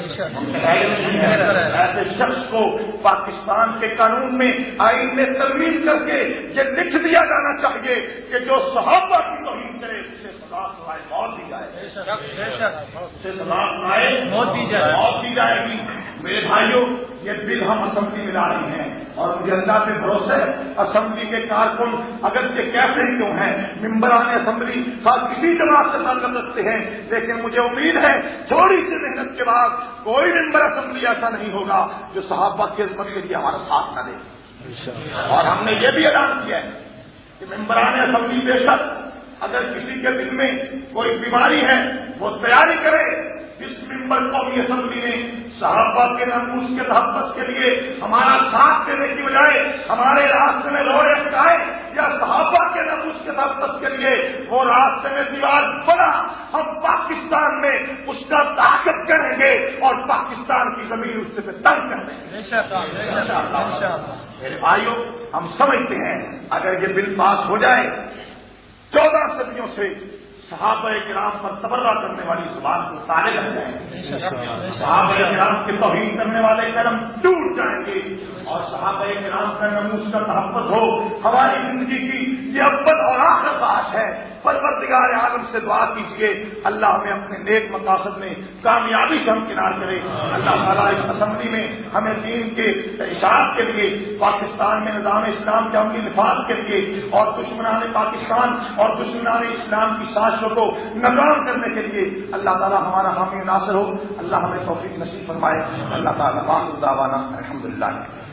ایسے شخص کو پاکستان کے قانون میں، آئین میں ترمیم کر کے یہ لکھ دیا جانا چاہیے کہ جو صحابہ کی توہین کرے اسے سزا سوائے موت دی جائے، اسے سزا سوائے موت دی جائے گی۔ میرے بھائیوں، یہ بل ہم اسمبلی میں لا رہے ہیں اور مجھے اللہ پہ بھروسہ ہے اسمبلی کے کارکن اگر یہ کیسے کیوں ہیں، ممبران اسمبلی کسی جماعت سے تعلق رکھتے ہیں، لیکن مجھے امید ہے تھوڑی سی محنت کے بعد کوئی ممبر اسمبلی ایسا نہیں ہوگا جو صحابہ کی عظمت کے لیے ہمارا ساتھ نہ دے۔ اور ہم نے یہ بھی اعلان کیا ہے کہ ممبران اسمبلی بے شک اگر کسی کے دل میں کوئی بیماری ہے وہ تیاری کرے، جس ممبر قومی اسمبلی نے صحابہ کے ناموس کے تحفظ کے لیے ہمارا ساتھ دینے کی بجائے ہمارے راستے میں روڑے اٹکائے یا صحابہ کے ناموس کے تحفظ کے لیے وہ راستے میں دیوار بنا، ہم پاکستان میں اس کا طاقت کریں گے اور پاکستان کی زمین اس سے تنگ کر دیں گے۔ میرے بھائیوں، ہم سمجھتے ہیں اگر یہ بل پاس ہو جائے 14 صدیوں سے صحابہ کرام پر تبرہ کرنے والی زبان کو تالے لگ جائیں گے، صحابہ کرام کے توہین کرنے والے قلم ٹوٹ جائیں گے اور صحابہ کرام کا ناموس کا تحفظ ہو۔ ہماری زندگی کی یہ اول اور آخر بات ہے۔ پروردگار عالم سے دعا کیجیے اللہ ہمیں اپنے نیک مقاصد میں کامیابی سے ہمکنار کرے۔ اللہ تعالیٰ اس اسمبلی میں ہمیں دین کے اشاعت کے لیے، پاکستان میں نظام اسلام کے عملی نفاذ کے لیے اور دشمنان پاکستان اور دشمنان اسلام کی سازشوں کو ناکام کرنے کے لیے اللہ تعالیٰ ہمارا حامی ناصر ہو۔ اللہ ہمیں توفیق نصیب فرمائے۔ اللہ تعالیٰ دعوانا الحمدللہ۔